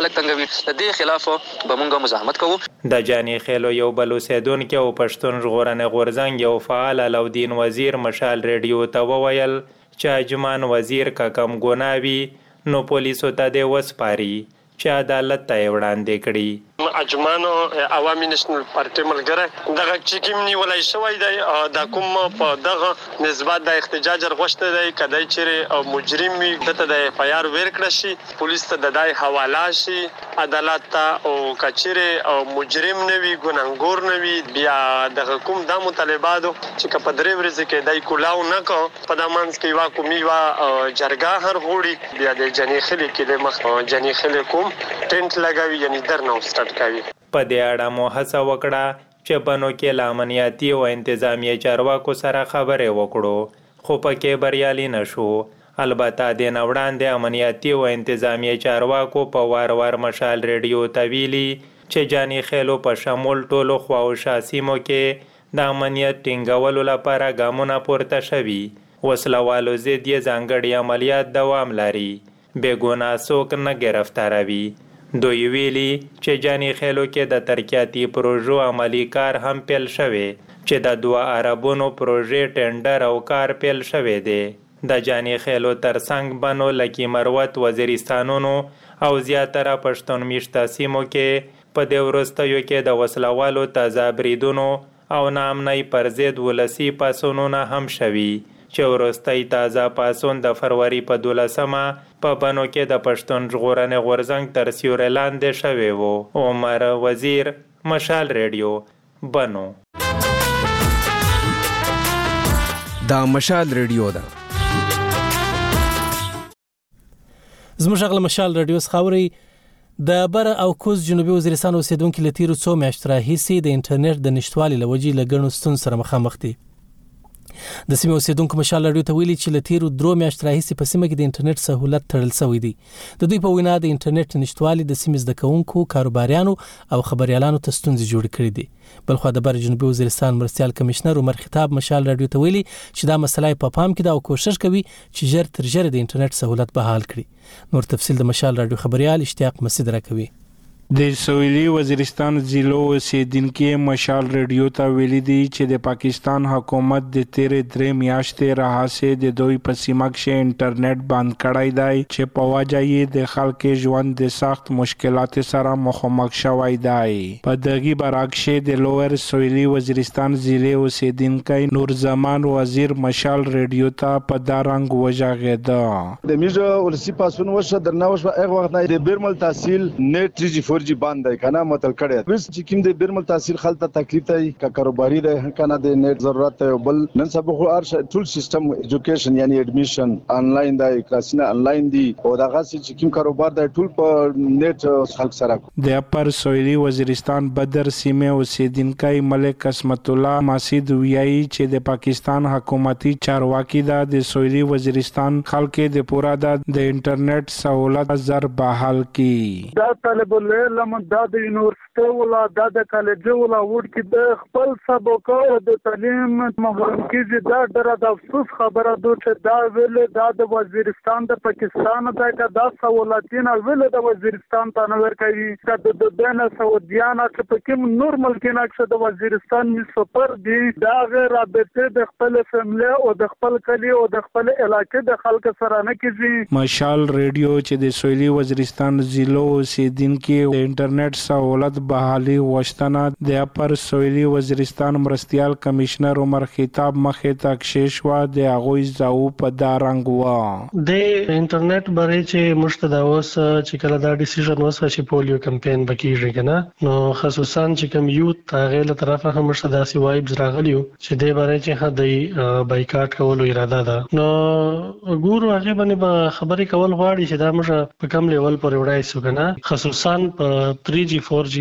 د دې خلاف به موږ مزاحمت کوو. د جاني خیلو یو بل اوسیدونکي او پښتون ژغورنې غورځنګ یو فعال علاودین وزیر مشال ریډیو ته وویل چې اجمان وزیر که کم ګناه وي نو پولیسو ته دې وسپاري چې عدالت ته یې وړاندې کړي. اجمانو عوامي نېشنل پارټي ملګری دغه چې کوم نیولای شوی دی دا کوم په دغه نسبت د احتجاج غوښته دی کدی چې مجرم وي دته د اف آی آر ورکړه شي پولیس ته د دای حواله شي عدالت ته او کچره او مجرم نه وي ګناهګور نه وي بیا دغه کوم د مطالباتو چې په درې ورځې کې دای کولاو نه کو په د منځ کې وا کومي وا جرګه هر غوړي بیا د جنې خلې کې د مخ جنې خلې کوم ټینټ لګاوي یعنی درنو سټارټ کوي. په دې اړه مو هڅه وکړه چې بنو کې له امنیتي او انتظامی چارواکو سره خبرې وکړو خو پکې بریالي نشو. البته د نه وړاندې امنیتي او انتظامی چارواکو په وار وار مشال ریډیو ته ویلي چې جاني خیلو په شمول ټولو خواوشا سیمو کې د امنیت ټینګولو لپاره ګامونه پورته شوي. وسلوالو ضد یې ځانګړي عملیات دوام لري. بې ګناه څوک نه ګرفتاروي. دوی ویلي چې جاني خیلو کې د ترقیاتي پروژو عملی کار هم پیل شوی چې د دوه عربونو پروژې ټینډر او کار پیل شوی دی. د جاني خیلو ترڅنګ بنو لکی مروت وزیرستانونو او زیاتره پښتون میشته سیمو کې په دې وروستیو کې د وسلوالو تازه بریدونو او ناامنۍ پر ضد ولسي پاڅونونه هم شوي چې وروستی تازه پاڅون د فروری په دولسمه په بنو کې د پښتون ژغورنې غورځنګ تر سیوري لاندې شوی و. عمر وزیر مشال ریډیو بنو. دا مشال ریډیو ده. زموږ غل مشال ریډیو خاوري د بر او کوز جنوبي وزیرستان اوسیدونکو لتیرو څو میاشتې راهیسې د انټرنیټ د نشټوالي لوجې لګڼو ستون سره مخامخ دي. د سیمې اوسیدونکو مشال ریډیو ته ویلي چې لتیرو درو میاشتې راهیسې په سیمه کې د انټرنیټ سہولت تړل شوی دی. د دوی په وینا د انټرنیټ نشټوالي د سیمې زده کوونکو کاروباریانو او خبريالانو ته ستونزې جوړ کړې دي. بلخو د بر جنوبي وزیرستان مرستيال کمشنر عمر خطاب مشال ریډیو ته ویلي چې دا مسله په پام کې دا او کوشش کوي چې ژر تر ژره د انټرنیټ سہولت بحال کړي. نور تفصیل د مشال ریډیو خبريال اشتیاق مسعود راکوي. د سویلي وزیرستان ضلع اوسیدونکو مشال ریډیو ته ویلي دي چې د پاکستان حکومت د تیرې درې میاشتې راهیسې د دوی په سیمه کې انټرنیټ بند کړی دی چې په وجه یې د خلکو ژوند د سخت مشکلات سره مخامخ شوی دی. په دغه برعکس د لوور سویلي وزیرستان ضلع اوسیدونکو نور زمان وزیر مشال ریډیو ته په دارنګ وژغېده. د میجو ولسی پاسون وشه درنه وشه هغه وخت نه د بیرمل تحصیل نیټ تری جی فور جی باندې دی کنه متل کړي وس چې کوم د بیرمل تحصیل خلته تکلیف دی کا کاروباري دی کنه د نیټ ضرورت دی بل نن سبا خو ار ټول سیستم ایجوکیشن یعنی اډمیشن انلاین دی کلاسونه انلاین دی او دغه چې کوم کاروبار دی ټول په نیټ خلک سره. د اپر سویلي وزیرستان بدر سیمه اوسیدونکو ملک قسمت الله ماسید ویایي چې د پاکستان حکومتي چارواکي د سویلي وزیرستان خلکو د پورا د انټرنیټ سہولت زر بحال کی. دا طالب العلم دا د یونیورسيټي ولا دا د کالج ولا وډ کې د خپل سبق او د تعلیم محروم کیږي. دا ډېر د افسوس خبره ده چې دا ویل دا د وزیرستان د پاکستان د دا سہولتونه ویل د وزیرستان ته نور کوي چې د دنیا سعودیان چې په کوم نور ملکونه کې د وزیرستان می سفر دي دا غیر رابطه د خپل فیملی او د خپل کلی او د خپل علاقې د خلک سره نه کیږي. مشال ریډیو چې د سویلي وزیرستان ضلع اوسیدونکو د انټرنیټ سہولت بحالي غوښتنه د اپر سویلي وزیرستان مرستيال کمشنر عمر خطاب مخې ته کښېښوه د هغوی ځاو په دا رنګ و. د انټرنیټ باره چې مشته دا اوس چې کله دا ډیسیژن وسه چې پولیو کمپاین بکیږي کنه نو خصوصا چې کوم یوت هغه له طرفه هم مشته داسې وایبز راغلیو چې د باره چې هدي بایکاټ کولو اراده ده. نو ګورو هغه باندې خبرې کول غواړي چې دا موږ په کم لیول پر وړای سو کنه خصوصا په تری جی فور جی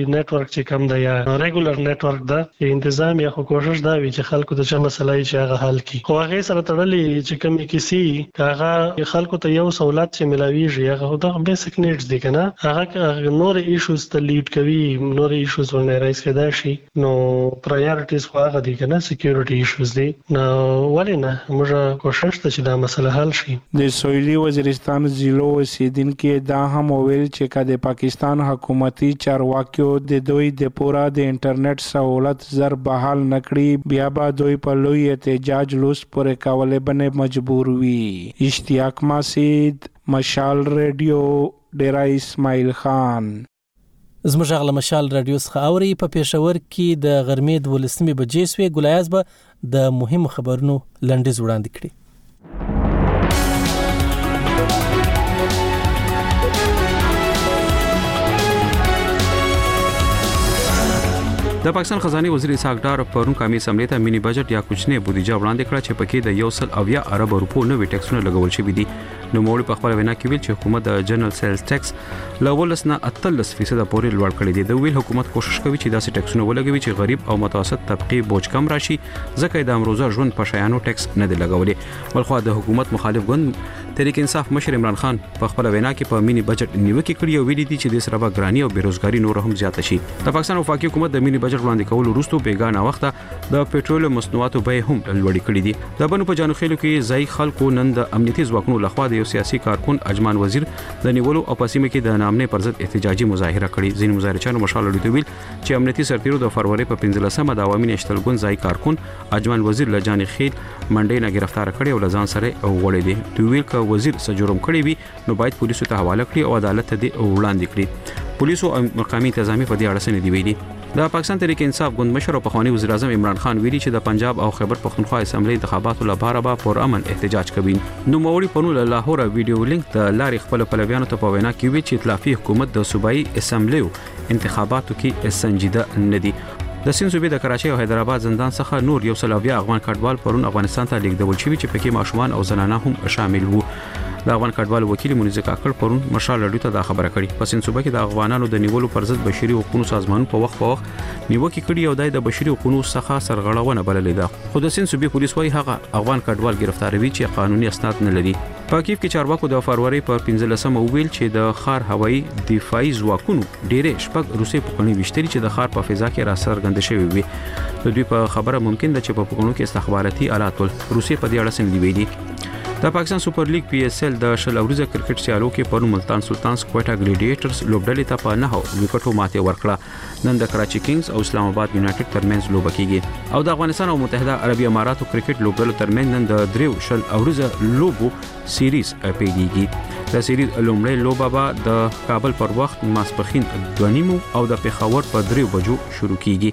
نتورک چې کم دی یا ریګولر نتورک دا تنظیم یا کوشش دا وی چې خلکو ته چې مسلې چې هغه حل کی خو هغه سره تړلې چې کم کیسي هغه خلکو ته یو سہولت چې ملاویږي هغه د بیسیک نیډز دي کنه هغه نور ایشوز ته لیډ کوي نور ایشوز ولنه رائز کېدای شي نو پرایورټیز خو هغه دي کنه سکیورټي ایشوز دي نو ولنه موږ کوشش ته چې دا مسله حل شي د سویلي وزیرستان ضلع اوسیدونکو دا هم ویل چې کله پاکستان حکومتي چارواکیو د دوی د پورا د انټرنیټ سہولت زر بحال نکړي بیا به دوی په لوی احتجاج لوس پورې کولې باندې مجبور وي اشتیاق ماسید مشال ریډیو ډیرا اسماعیل خان زموږ غل مشال رادیو څخه اوري په پېښور کې د غرمې د ولسمې بجې سوې ګلایاز به د مهم خبرونو لنډیز وړاندې کړي د پاکستان خزانه وزیر اسحاق ډار پرون قومي اسمبلی ته مینی بجټ یا کوچنی بودیجه وړاندې کړه چې پکې د یو سل اویا ارب روپو نوې ټیکسونه لګول شوي دي نو موړي په خپل وینا کې ویل چې حکومت د جنرال سیلز ټیکس لولس نه اتلس فیصد پورې لوړ کړی دی د ویل حکومت کوشش کوي چې داسې ټیکسونه ولګوي چې غریب او متوسط طبقه بوج کم راشي ځکه د امروزه ژوند په شیانو ټیکس نه دی لګولې بلخو د حکومت مخالف ګوند تحریک انصاف مشر عمران خان په خپل وینا کې په مینی بجټ نیوکه کړې او ویلي دي چې د سره به ګرانی او بیروزګاری نور هم زیات شي د پاکستان وفاقي حکومت د مینی بجټ وړاندې کولو وروسته بیگانه وخت د پېټرول مصنوعاتو بیې هم لوړې کړې دي د بنو په جانو خېلو کې ځای خلکو نن د امنیتي ځواکونو لخوا د یو سیاسي کارکون اجمان وزیر د نیولو او پسیمه کې د نامنې پر ضد احتجاجي مظاهره کړې ځین مظاهرچیانو مشال لري ویل چې امنیتي سرتیرو د فروری په پنځلسمه د عوامي نشتل ګوند ځای کارکون اجمان وزیر لجاني خېل منډې نه گرفتار کړي او لزان سره وړي دي دوی ویل ک وزیر سجرم کړي وي نو باید پولیسو ته حواله کړي او عدالت ته وړاندې کړي پولیسو او مقامي انتظامی په دې اړه څه نه دی ویلي د پاکستان تحریک انصاف ګوند مشر او پخوانی وزیر اعظم عمران خان ویلي چې د پنجاب او خیبر پختونخوا اسمبلی انتخاباتو لپاره به پر امن احتجاج کوي نو موري پونو له لاهور ویډیو لینک د لارې خپل پلویانو ته په وینا کې وی چې ائتلافي حکومت د صوبایي اسمبلی انتخاباتو کې سنجیده نه دي د سین صوبې د کراچۍ او حیدرآباد زندان څخه نور یو سل اویا افغان کډوال پرون افغانستان ته لیږدول شوي چې پکې ماشومان او زنانه هم شامل وو د افغان کډوال وکیل منیز کاکړ پرون مشال لړۍ ته دا خبره کړې په سین صوبې کې د افغانانو د نیولو پر ضد بشري حقوقو سازمانونو په وخت په وخت نیوکه کړې او د بشري حقوقو څخه سرغړونه بللې ده خو د سین صوبې پولیس وايي هغه افغان کډوال گرفتاروي چې قانوني اسناد نه لري په کیف کې چارواکو د فروری په پنځلسمه ویل چې د خار هوایي دفاعي ځواکونو ډېرې شپږ روسي پوکڼي وشتري چې د خار په فضا کې را څرګند شوی وي د دوی په خبره ممکن ده چې په پوکڼو کې استخباراتي آلات ول روسي په دې اړه څه دی ویلي د پاکستان سپر لیګ پی اس ال د شل اوریزه کرکټ سیالو کې پرون ملتان سلطانز کوټا ګلیډیټرز لوبډلې ته په نه وکټو ماته ورکړه نن د کراچي کینګز او اسلام آباد یونایټډ ترمنځ لوب کیږي او د افغانستان او متحده عربی اماراتو کرکټ لوبډلو ترمنځ نن د دریو شل اوریزه لوبو سیریز پیلېږي د سیریز لومړی لوبه به د کابل پر وخت ماسپخین دوه نیمو او د پیښور په دریو بجو شروع کیږي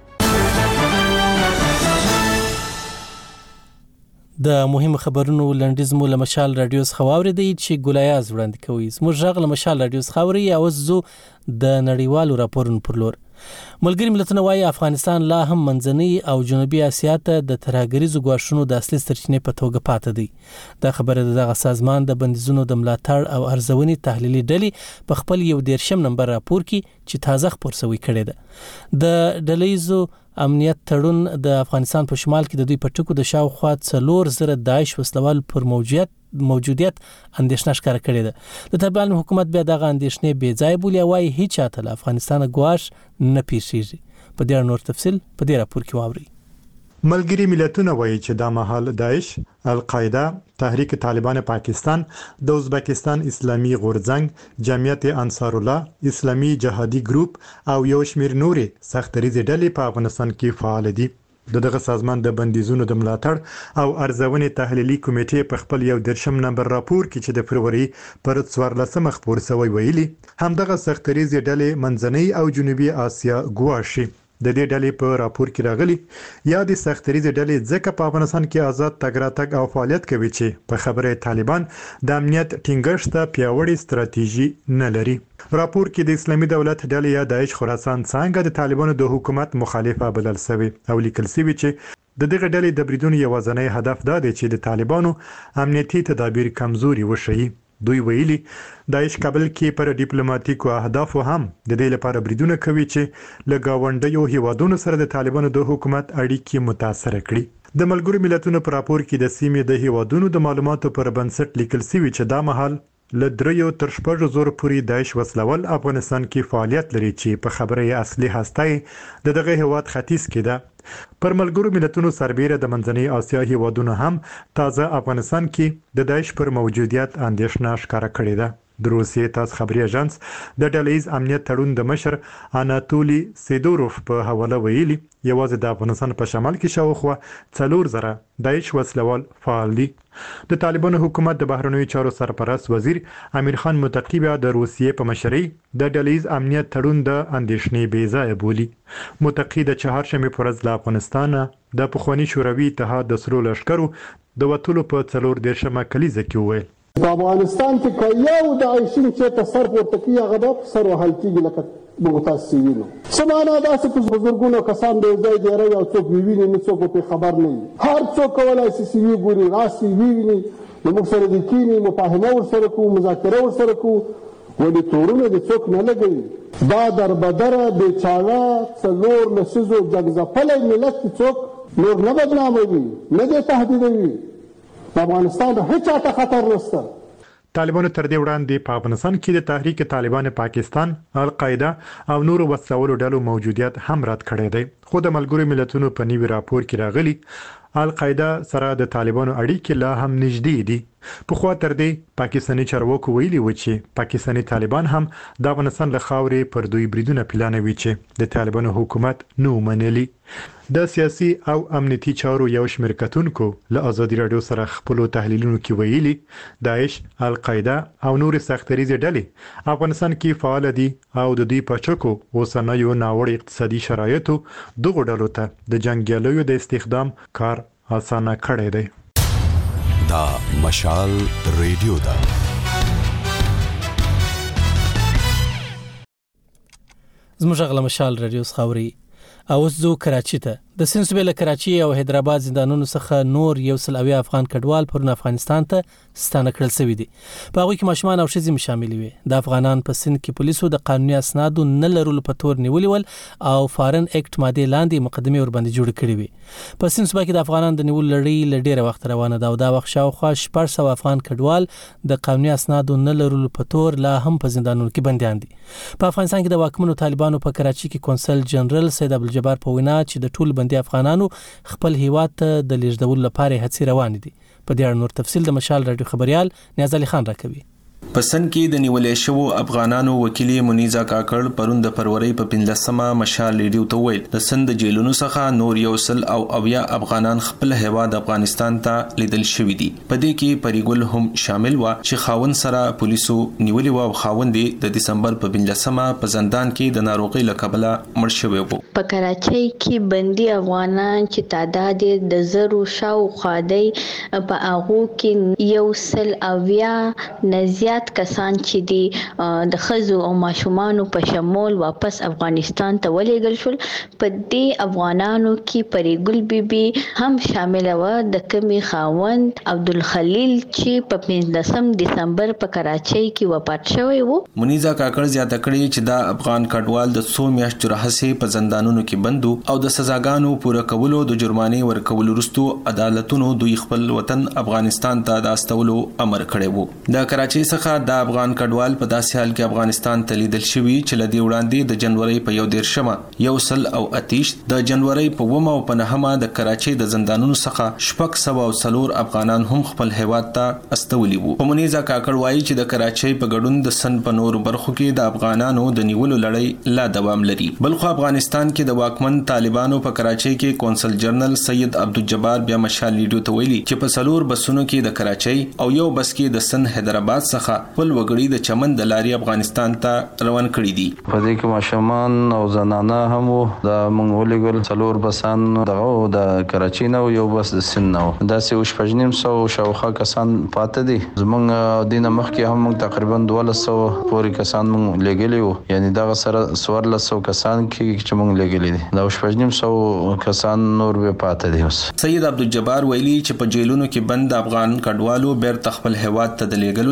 د مهم خبرونو لنډیز مو له مشال رادیو څخه واوریدئ چې ګلایاز وړاندې کوي زموږ غږ له مشال رادیو څخه اوري او زه د نړیوالو راپورونو پر لور ملګری ملتونه وايي افغانستان لا هم منځنۍ او جنوبي اسیا ته د ترهګریزو ګواښونو د اصلي سرچینې په توګه پاتې دی دا خبره دغه سازمان د بندیزونو د ملاتړ او ارزونې تحلیلي ډلې په خپل یو دیرشم نمبر راپور کې چې تازه خپور شوی کړی ده د ډلېزو امنیت تړون د افغانستان په شمال کې د دوی په ټکو د شاوخوا څلور زره داعش وسلوال پر موجودیت موجودیت اندیشنه ښکاره کړې ده د طالبان حکومت بیا دغه اندیشنې بې ځای بولي وايي هیڅ چاته له افغانستان ګواښ نه پیښیږي په دې نور تفصیل په دې راپور کې واوري ملګری ملتونه وایي چې دا مهال داعش، القاعده، تحریک طالبان پاکستان، د ازبکستان اسلامي غورځنګ، جمعیت انصار الله، اسلامي جهادي ګروپ او یو شمېر نورې سختریزې ډلې په افغانستان کې فعال دي. د دغه سازمان د بندیزونو د ملاتړ او ارزونې تحلیلي کمیټې په خپل یو درشم نمبر راپور کې چې د فروری پر څوارلسمه خپور شوی ویلي همدغه سختریزې ډلې منځنۍ او جنوبي اسیا ګواښي. د دې ډلې په راپور کې راغلي یا د سختریزې ډلې ځکه په افغانستان کې آزاد تګ راتګ او فعالیت کوي چې په خبره طالبان د امنیت ټینګښت ته پیاوړې ستراتیژي نه لري. راپور کې د اسلامي دولت ډلې یا داعش خراسان څنګه د طالبانو د حکومت مخالفه بلل شوی او لیکل شوی چې د دغه ډلې د بریدونو یوازینی هدف دا دی چې د طالبانو امنیتي تدابیر کمزوري وشي. دوی ویلي داعش کابل کې پر ډیپلوماټیکو اهدافو هم د دې لپاره بریدونه کوي چې له ګاونډیو هیوادونو سره د طالبانو د حکومت اړیکې متاثر کړي. د ملګرو ملتونو پر راپور کې د سیمې د هیوادونو د معلوماتو پر بنسټ لیکل شوی چې دا مهال له دریو تر شپږو زره پورې داعش وسلوال افغانستان کې فعالیت لري چې په خبره یې اصلي هسته د دغه هیواد ختیځ کې ده. پر ملګرو ملتونو سربېره د منځنۍ اسیا هیوادونو هم تازه افغانستان کې د داعش پر موجودیت اندېښنه ښکاره کړې ده. د روسیې تاس خبري اژانس د ډلهیز امنیت تړون د مشر اناتولي سیدوروف په حواله ویلي یوازې د افغانستان په شمال کې شاوخوا څلور زره داعش وسلوال فعال دي. د طالبانو حکومت د بهرنیو چارو سرپرست وزیر امیر خان متقی بیا د روسیې په مشرۍ د ډلهیز امنیت تړون د اندېښنې بې ځایه بولي. متقی د چهارشنبې په ورځ له افغانستانه د پخواني شوروي اتحاد د سرو لښکرو د وټولو په څلور دیرشمه کلیزه کې وویل په افغانستان کې که یو د عیشین چې ته سر پورته کوي هغه به سر وهل کېږي لکه متاسفینو څه معنا داسې په بزرګونو کسان به یو ځای ډېری او څوک ویویني نه څوک پرې خبر نه وي. هر څوک کولی شي چې ویې ګوري راسي ویویني نو موږ سره دې کښېني مفاهمه ورسره کوو مذاکره ورسره کوو ولې تورونه دې څوک نه لګوي. دا دربدره بېچاره څلور لسیزو جنګ ځپلی ملت کې څوک نور نه بدناموي نه دې تهدیدوي. په افغانستان هیڅ چاته خطر نشته. طالبانو تر دې وړاندې په افغانستان کې د تحریک طالبان پاکستان، القاعده او نورو وسلوالو ډلو موجودیت هم رد کړی دی. خو د ملګرو ملتونو په نوي راپور کې راغلي القاعده سره د طالبانو اړیکې لا هم نږدې دي. پخوا تر دې پاکستاني چارواکو ویلي و چې پاکستاني طالبان هم د افغانستان له خاورې پر دوی بریدونه پلانوي چې د طالبانو حکومت نو منلي. د سیاسي او امنیتي چارو یو شمېر کتونکو له ازادي راډیو سره خپل تحلیلونو کې ویلي داعش، القاعده او نور سختریزې ډلې افغانستان کې فعال دي او د دوی په چکو اوسنیو ناوړه اقتصادي شرایطو دغه ډلو ته د جنګیالیو د استخدام کار اسانه کړی دی. دا مشال ریډیو دا زموږ غلا مشال ریډیو خاوري او زو کراچي ته د سند صوبې له کراچي او حیدرآباد زندانونو څخه نور یو سل اویا افغان کډوال پرون افغانستان ته ستانه کړل شوی دي. په هغه کې ماشومان او ښځې شامل وي. د افغانان په سند کې پولیسو د قانوني اسنادو نه لرلو په تور نیولي ول او فارن اکټ ماده لاندې مقدمه ور باندې جوړ کړې وي. په سند صوبې کې د افغانان د نیول لړۍ ل ډیره وخت روانه ده او دا وخت شاوخوا شپږ سوه افغان کډوال د قانوني اسنادو نه لرلو په تور لا هم په زندانونو کې بنديان دي. په افغانستان کې د واکمنو طالبانو په کراچي کې کونسل جنرال سید عبدالجبار په وینا چې د ټول بندي افغانانو خپل هیواد ته د لیږدولو لپاره هڅې روانې دي. په دې اړه نور تفصیل د مشال رادیو خبريال نیاز علي خان راکوي. پسند کې د نیولې شوو افغانانو وکیل منیزا کاکړ پرون د فروری په پنځلسمه مشال ریډیو ته ویل د سند جیلونو څخه نور یو سل او اویا افغانان خپل هیواد افغانستان ته لیدل شوی دي. په دې کې پریګل هم شامل و چې خاون سره پولیسو نیولې و او خاوند د دسمبر په پنځلسمه په زندان کې د ناروغي لکبله مړ شوی و. په کراچۍ کې بندي افغانان چې تعداد د زرو شاو خادي په هغه کې یو سل اویا نزیات کسان چې دي د خزو او ماشومان په شمول واپس افغانستان ته ولېږل شول. په دې افغانانو کې پریګل بیبي هم شامل و د کمی خاوند عبدالخلیل چې په پنځلسم دسمبر په کراچۍ کې وفات شوی و. منیزا کاکړ زیاته کړې چې دا افغان کډوال د څو میاشتو راهیسې په زندانونو کې بندو او د سزاګانو پوره کولو د جرمانې ورکولو وروسته عدالتونو دوی خپل وطن افغانستان ته د استولو امر کړی و. د کراچۍ څخه د افغان کډوال په داسې حال کې افغانستان ته لیدل شوی چې لدی وړاندې د جنوري په یو دیرشمه یو سل او اتیش د جنوري په ومه او په نهمه د کراچۍ د زندانونو څخه شپږ سوه او څلور افغانان هم خپل هیواد ته استولي وو. په منیزا کاکړ وایي چې د کراچۍ په ګډون د سن په نورو برخو کې د افغانانو د نیولو لړۍ لا دوام لري. بلخو افغانستان کې د واکمن طالبانو په کراچۍ کې کونسل جنرال سید عبدالجبار بیا مشال لیډیو ته ویلي چې په څلور بسونو کې د کراچۍ او یو بس کې د سن حیدرآباد څخه خپل وګړي د چمن د لاري افغانستان ته روان کړي دي. په دې کې ماشومان او زنانه هم د مونږ ولګل څلور بسان دغه د کراچۍ نه یو بس د سن نه دا سه شپږ نیم سو شاوخوا کسان پاتې دي. زمونږ دینه مخکې هم تقریبا دوه سوه پورې کسان مونږ لګلي وو یعنی دغه سره څوارلس سوه کسان کې چې مونږ لګلي دي دا شپږ نیم سو کسان نور به پاتې دي. سید عبدالجبار ویلي چې په جیلونو کې بند افغان کډوالو بیرته خپل هیواد ته د لېږلو لپاره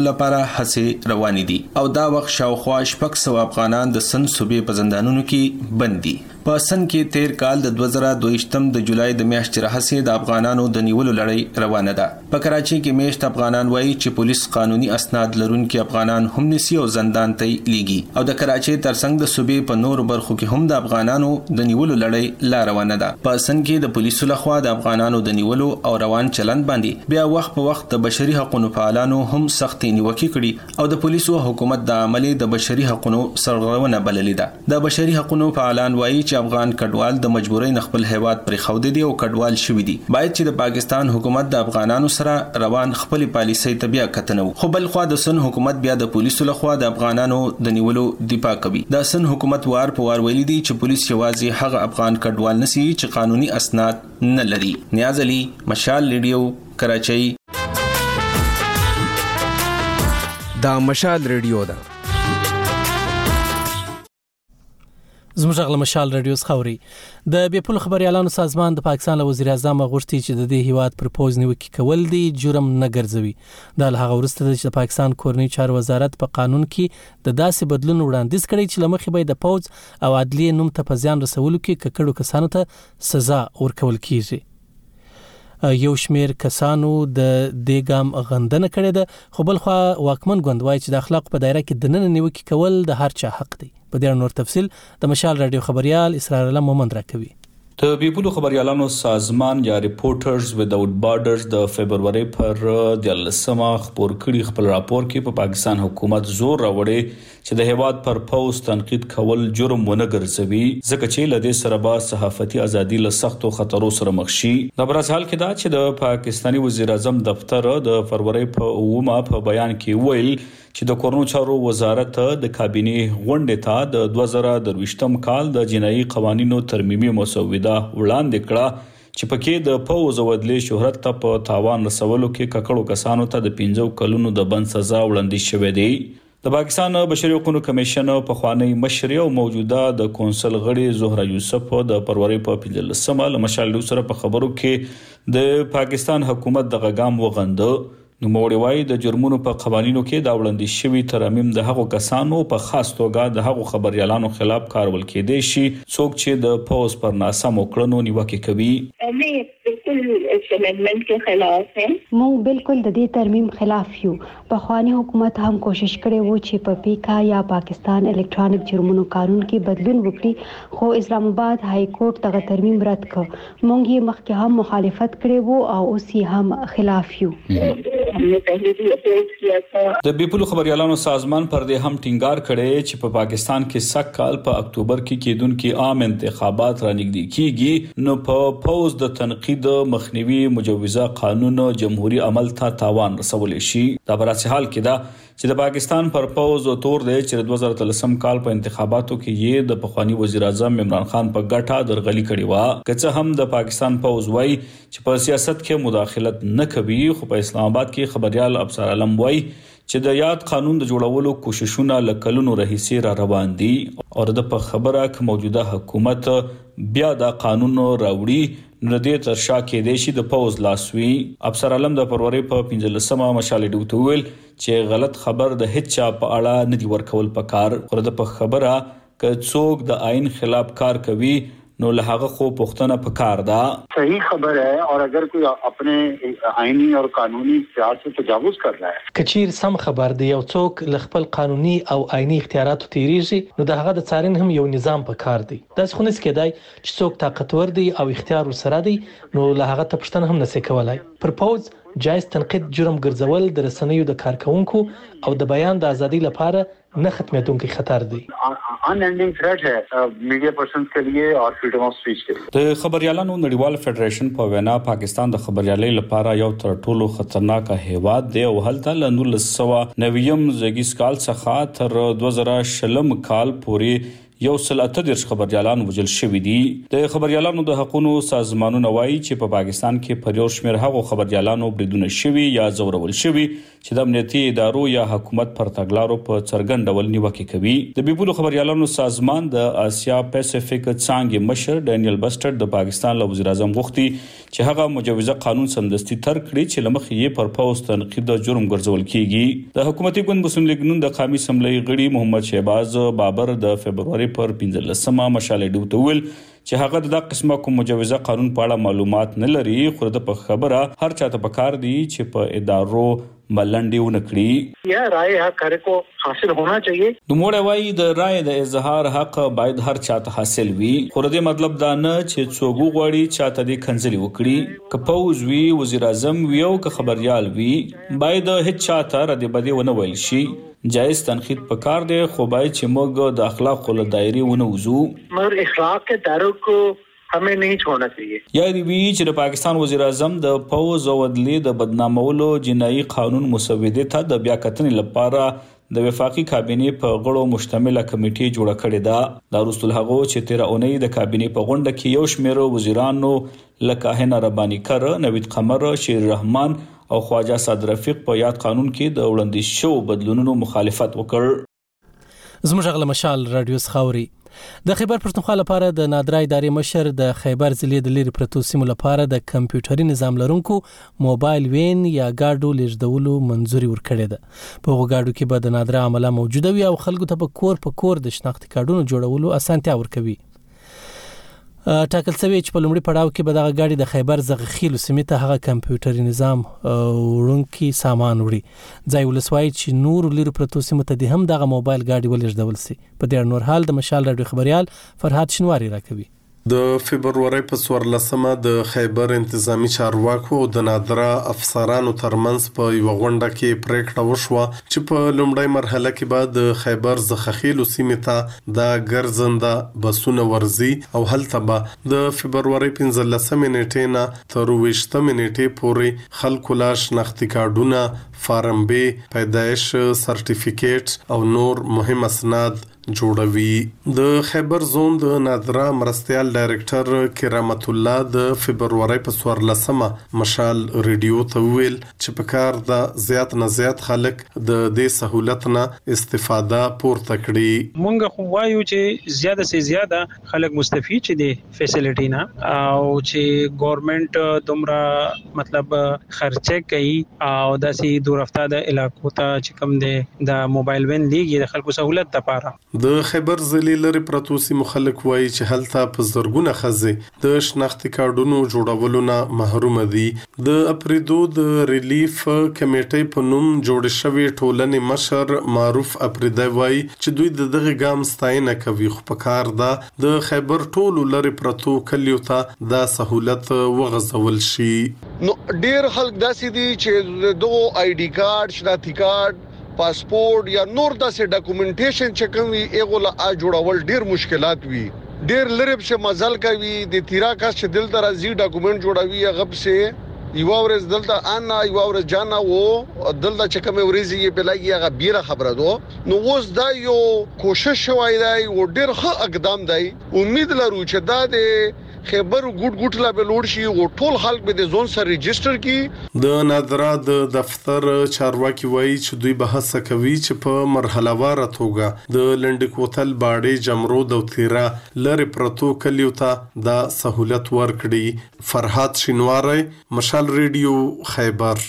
هڅې روانې دي او دا وخت شاوخوا شپږ سوه افغانان د سند صوبې په زندانونو کې بند دي. په سند کې تیر کال د دوه زره دویشتم د جولای د میاشتې راهیسې د افغانانو د نیولو لړۍ روانه ده. په کراچۍ کې میشت افغانان وایي چې پولیس قانوني اسناد لرونکي افغانان هم نیسي او زندان ته لیږي او د کراچۍ ترڅنګ د صوبې په نورو برخو کې هم د افغانانو د نیولو لړۍ لا روانه ده. په سند کې د پولیسو لخوا د افغانانو د نیولو او روان چلند باندې بیا وخت په وخت د بشري حقوقو فعالانو هم سختې نیوکې کړي او د پولیسو حکومت د عملي د بشري حقوقو سرغړونه بللې ده. د بشري حقوقو فعالان وایي چې افغان کډوال د مجبورۍ خپل هیواد پر خوده دي او کډوال شوي دي. باید چې د پاکستان حکومت د افغانانو سره روان خپل پالیسۍ ته بیا کتنه وکړي. خو بل خوا د سن حکومت بیا د پولیسو لخوا د افغانانو د نیولو دفاع کوي. د سن حکومت وار په وار ویلي دي چې پولیس یوازې هغه افغان کډوال نسی چې قانوني اسناد نه لري. نیاز علي، مشال ریډیو، کراچۍ. دا مشال ریډیو ده. زموږ غل مشال رادیو خوري. د بیپل خبريالانو سازمان د پاکستان له وزیر اعظم غوښتي چې د دې هیواد پر پوز نیوکه کول دي جرم نه ګرځوي. د هغه ورسته چې د پاکستان کورنۍ چارو وزارت په قانون کې د داسې بدلون وړاندیز کړی چې لمخې به د پوز او عدلیه نوم ته په ځان رسولو کې ککړو کسانو ته سزا ورکول کیږي. یو شمیر کسانو د دې ګام غندنه کړې ده، خو بل خو واکمن ګوند وایي چې د اخلاق په دایره کې د نن نیوکه کول د هر چا حق دی. په دې نور تفصیل د مشال رادیو خبريال اسرار الله مومند راکوي. د بیپلو خبريالانو سازمان یا ریپورټرز وداوت بارډرز د فبرवरी پر د لسمه خبر کړي خپل راپور کې په پاکستان حکومت زور راوړي چې د هیواد پر پوز تنقید کول جرم ونه ګرځوي، ځکه چې لدې سره به صحافتي ازادي له سختو خطرو سره مخ شي. د برعکس حال کې دا چې د پاکستاني وزیر اعظم دفتر د فروری په اومه په بیان کې ویل چې د کورونو چارو وزارت د کابینه غونډې ته د دوه زره درویشتم کال د جنایي قوانینو ترمیمي مسوده وړاندې کړه چې پکې د پوز او عدلیې شهرت ته په تاوان رسولو کې ککړو کسانو ته د پنځو کلونو د بند سزا وړاندې شوې ده. د پاکستان بشري حقوقو کمیشن په خوانی مشر او موجوده د کونسل غړي زهرا یوسف د فروری په پنځلسمه لمشال سره په خبرو کې د پاکستان حکومت د غام وغنده. نو موړوي د جرمونو په قوانینو کې دا وړاندې شوی ترمیم د هغو کسانو په خاص توګه د هغو خبريالانو خلاف کارول کېدی شي څوک چې د پوز پر ناسم وکړنو نیوکه کوي. اس امندمنٹ کے خلاف ہیں. مونږ بالکل د دې ترمیم خلاف یو. په خواني حکومت هم کوشش کړي وو چې په پیکا یا پاکستان الکترونیک جرمونو قانون کې بدلون وکړي، خو اسلام آباد های کورټ دغه ترمیم رد کړ. مونږ یې مخکې هم مخالفت کړي وو او اوس یې هم خلاف یو. د بیپلو خبريالانو سازمان پر دې هم ټینګار کړي چې په پاکستان کې سک کال په اکتوبر کې کېدونکو عام انتخابات رانږدې کیږي، نو په پوز د تنقید مخنیوي مجوزه قانون جمهوریت عمل ته تاوان رسول شي. دا برعکس حال کې دا چې د پاکستان پر پوز او تور دی چې د دوه زره تلسم کال په انتخاباتو کې یې د پخوانی وزیر اعظم عمران خان په ګټه درغلي کړې و. که څه هم د پاکستان پوز وایي چې په سیاست کې مداخلت نه کوي، خو په اسلام آباد کې خبريال ابصار علم وایي چې د یاد قانون د جوړولو کوششونه لکلونو رئیسې را روان دي او د په خبره ک موجوده حکومت بیا د قانون راوړي نو د تر شا کې د شي د پوز لاسوي. ابصر علم د فروری په پنځلسمه مشال ډیوټ ویل چې غلط خبر د هیڅ چا په اړه نه دی ورکول پکار، خو د په خبره ک څوک د آئین خلاف کار کوي نو له هغه خو پښتنه پکار دا صحیح خبر ہے. اور اگر کوئی اپنے آئینی اور قانونی اختیار سے تجاوز کر رہا ہے، کچیر سم خبر دی یو څوک ل خپل قانوني او آئینی اختیاراتو تیریږي، نو د هغه د څارن هم یو نظام پکار دی. داس خو نس کېدای چې څوک طاقتور دی او اختیار ورسره دی نو له هغه ته پښتنه هم نسې کولای. پر پوز جایز تنقید جرم ګرځول د رسنیو د کارکونکو او د بیان د ازادي لپاره نه ختمېدونکي خطر دی. ان اینڈنگ تھریٹ ہے میډیا پرسنز کے لیے اور فریډم اف سپیچ کے لیے. د خبريالانو نړیوال فدریشن په وینا پاکستان د خبريالۍ لپاره یو تر ټولو خطرناک هیواد دی او هلته له نولس سوه نویم زګیس کال څخه تر دوه زره شلم کال پورې یو سل اته دیرش خبريالان وژل شوي دي. د خبريالانو د حقوقو سازمانونه وایي چې په پاکستان کې پر یو شمېر هغو خبريالانو بریدونه شوي یا ځورول شوي چې د امنیتي ادارو یا حکومت پر تګلارو په څرګند ډول نیوکه کوي. د بیپولو خبريالانو سازمان د آسیا پیسفیک څانګې مشر ډینیل بسټر د پاکستان له وزیر اعظم غوښتي چې هغه مجوزه قانون سمدستي تر کړي چې لمخ یې پر پوسټ تنقید د جرم ګرځول کیږي. د حکومتي ګوند مسلم لیگ نون د قومي اسمبلی غړي محمد شهباز بابر د فبرवरी پر پنځلسمه مشال ډیو ته ویل چې هغه د قسمه کوم مجوزه قانون په اړه معلومات نه لري، خو د په خبره هر چاته پکار دی چې په ادارو ملنډي ونکړي. یا رائے حق هر کو حاصل ہونا چاہیے. نو موږ وایي د رائے د اظهار حق باید هر چاته حاصل وي، خو د مطلب دا نه چې څوک غواړي چاته د کنځلي وکړي. که پوز وی، وزیر اعظم وی او که خبريال وی، باید هیڅ چاته ردی بدی ونه ویل شي. جائز تنقید پکار دی، خو باید چې موږ د اخلاق له دایره ونه وځو. مگر اخلاق کے دائروں کو ہمیں نہیں چھوڑنا چاہیے. یا دی وی چې د پاکستان وزیر اعظم د پوز او عدلیې د بدنامولو جنایي قانون مسوده ته د بیا کتنې لپاره د وفاقي کابینې په غړو مشتمله کمیټه جوړه کړې ده. دا رسول هغه چې تیر اونۍ د کابینې په غونډه کې یو شمېر وزیرانو لکه هنا ربانی کر، نوید قمر، شیر رحمان او خواجه صاد رفیق په یاد قانون کې د وړاندې شو بدلونونو مخالفت وکړ. زموږ غل مشال رادیو سخاوري د خیبر پښتونخوا لپاره د نادرا ادارې مشر د خیبر ضلع د لری پرتو سیمو لپاره د کمپیوټري نظام لرونکو موبایل وین یا گاډو لیږدولو منځوري ورکړې ده. په هغو گاډو کې به د نادرا عمله موجوده وي او خلکو ته په کور په کور د شناختی کارډونو جوړولو اسانتیا ورکوي. ټاکل شوی چې په لومړي پړاو کې به دغه گاډي د خیبر زغخیلو سیمې ته هغه کمپیوټري نظام وړونکي سامان وړي. ځای ولسوایي چې نور لري پرتو سیمو ته هم دغه موبایل گاډي ولېږدول سي. په دې نور حال د مشال رادیو خبريال فرحات شنواری راکوي. د فبرवरी په څوارلسمه د خیبر انتظامی چارواکو او د نادرا افسرانو ترمنځ په یو غونډه کې پریکړه وشوه چې په لومړی مرحله کې به د خیبر زخخیلو سیمې ته د ګرځنده بسونه ورزي او هلته به د فبرवरी پنځلسمه نیټې نه تر ویشتمه نیټې پورې خلکو لا شناختی کارډونه، فارم بی، پیدایش سرټیفیکیټ او نور مهم اسناد جوړوي. د خیبر زون د نادرا مرستيال ډایریکټر کرامت الله د فبرवरी په څوارلسمه مشال ریډیو ته ویل چې په کار د زیات نه زیات خلک د دې سہولت نه استفاده پورته کړي. مونږ خو وایو چې زیاده سي زیاده خلک مستفید شي د فیسیلیټی نه او چې ګورنمنت دومره مطلب خرچه کوي او داسي دورفته د علاقو ته چې کوم د موبایل وین لیږي د خلکو سہولت لپاره. د خیبر ضلع لري پرتو سیمو خلک وایي چې هلته په زرګونه ښځې د شناختی کارډونو جوړولو نه محروم دي. د اپریدو د ریلیف کمیټې په نوم جوړ شوی ټولنې مشر معروف اپریدی وایي چې دوی د دغه ګام ستاینه کوي، خو په کار ده د خیبر ټولو لري پرتو کلیو ته دا سہولت وغځول شي. نو ډیر خلک داسې دي چې دغه آی ډي کارت، شناختی کارت، پاسپورت یا نور داسې ډاکومنټیشن چې کوم وي هغه لا جوړول ډیر مشکلات وي. ډیر لرب شه مزل کوي د تیرا کس چې دل تر ازي ډاکومنټ جوړوي هغه سه یو ورځ دلته ان یو ورځ جانا وو دلته چې کوم ورځي یې په لګي هغه بیره خبره ده. نو اوس دا یو کوشش شوی دی او ډیر ښه اقدام دی. امید لرو چې دا د خیبر ګډ ګډ لا به لوړ شي او ټول خلک به د زون سره ريجستره کی. د نادرا د دفتر چارواکي وایي چې دوی به هڅه کوي چې په مرحله واره توګه د لنډکوتل باډي جمرود او تیرا لری پرتو کلیو ته دا سہولت ورکړي. فرحات شینواری، مشال ریډیو خیبر.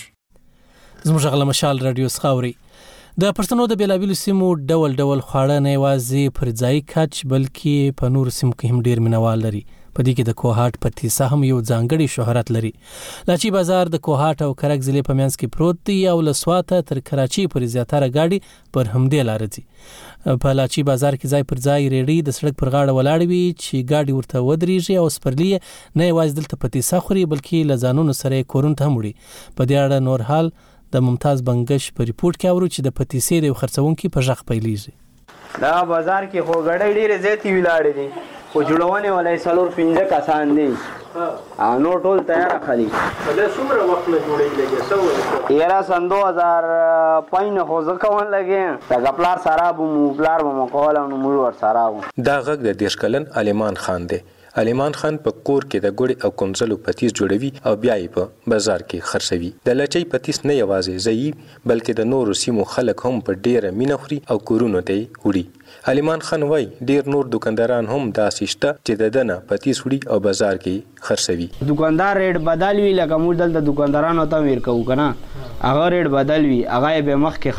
زموږ غل مشال رادیو سخاوري. د پښتنو د بیلابیلو سیمو ډول ډول خواړه نه یوازې پر ځای کچ بلکې په نور سیمو کې هم ډیر مینوال لري. په دې کې د کوهاټ پتیسه هم یو ځانګړی شهرت لري. لاچی بازار د کوهاټ او کرک ضلع په منځ کې پروت دی او لسواته تر کراچي پورې زیاتره گاډي پر همدې لار ځي. په لاچی بازار کې ځای پر ځای ریډي د سړک پر غاړه ولاړ وي چې گاډي ورته ودرېږي او سپرلی نه یوازې دلته پتیسه خوري بلکې لزانونو سره کورون ته هم وړي. په دې اړه نور حال د ممتاز بنگش په ریپورت کې اورو چې د پتیسې د خرڅونکو په ژغ پیلېږي. دا بازار کې خو غړې ډېرې زیاتې ولاړې دي خو جوړونه ولای سلور پنځه کسان دي او نو ټول تیار خالي دا څومره وخت نه جوړیږي لګي سو یرا سن دو هزار پاین خو ځکون لګي دا پلار سارا بو مو پلار بو مقاله نو مو ور سارا دا غږ د دیش کلن علیمان خان دی. علیمان خان په کور کې د ګوړې او کنځلو پتیس جوړوي او بیا یې په بازار کې خرڅوي. د لچۍ پتیس نه یوازې ځایي بلکې د نورو سیمو خلک هم په ډیره مینه خوري او کورونو ته یې وړي. علیمان خان وایي ډیر نور دکانداران هم داسې شته چې د ده نه پتیس وړي او بازار کې خرڅوي. دکاندار ریټ بدل وي لکه موږ دلته دکاندارانو ته ورکوو که نه هغه ریټ بدل وي هغه یې بیا مخکې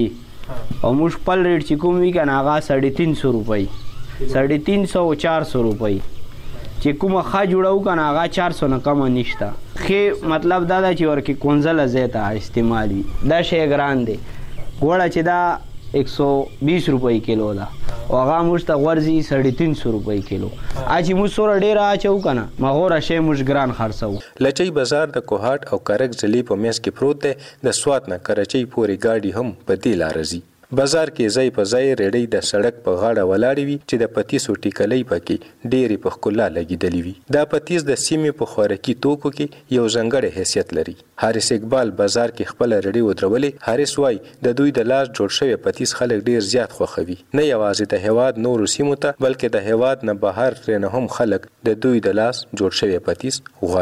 خرڅوي او موږ خپل ریټ چې کوم وي که نه هغه ساړه تین سو روپۍ ساړه تین سو چار سو روپۍ چې کومه ښه جوړو که نه هغه چار سو نه کمه نشته. ښې مطلب دا ده چې ورکې کنځله زیاته استعمال وي. دا شی ګران دی. ګوړه چې دا ایک سو بیس روپۍ کیلو ده او هغه موږ ته غورځي ساړه تین سو روپۍ کیلو. ا چې موږ سوره ډېره اچوو که نه مغوره شی موږ ګران خرڅوو. لچۍ بازار د کوهاټ او کرک ضلعې په منځ کې پروت دی. د سوات نه کراچۍ پورې ګاډي هم په دې لاره ځي. بازار کې ځای په ځای ریډۍ د سړک په غاړه ولاړې وي چې د پتیسو ټیکلۍ پکې ډېرې په ښکلا لګېدلې وي. دا پتیس د سیمې په خوراکي توکو کې یو ځانګړی حیثیت لري. حارث اقبال بازار کې خپله ریډۍ ودرولې. حارث وایي د دوی د لاس جوړ شوی پتیس خلک ډېر زیات خوښوي. نه یوازې د هیواد نورو سیمو ته بلکې د هیواد نه بهر ترېنه هم خلک د دوی د لاس جوړ شوی پتیس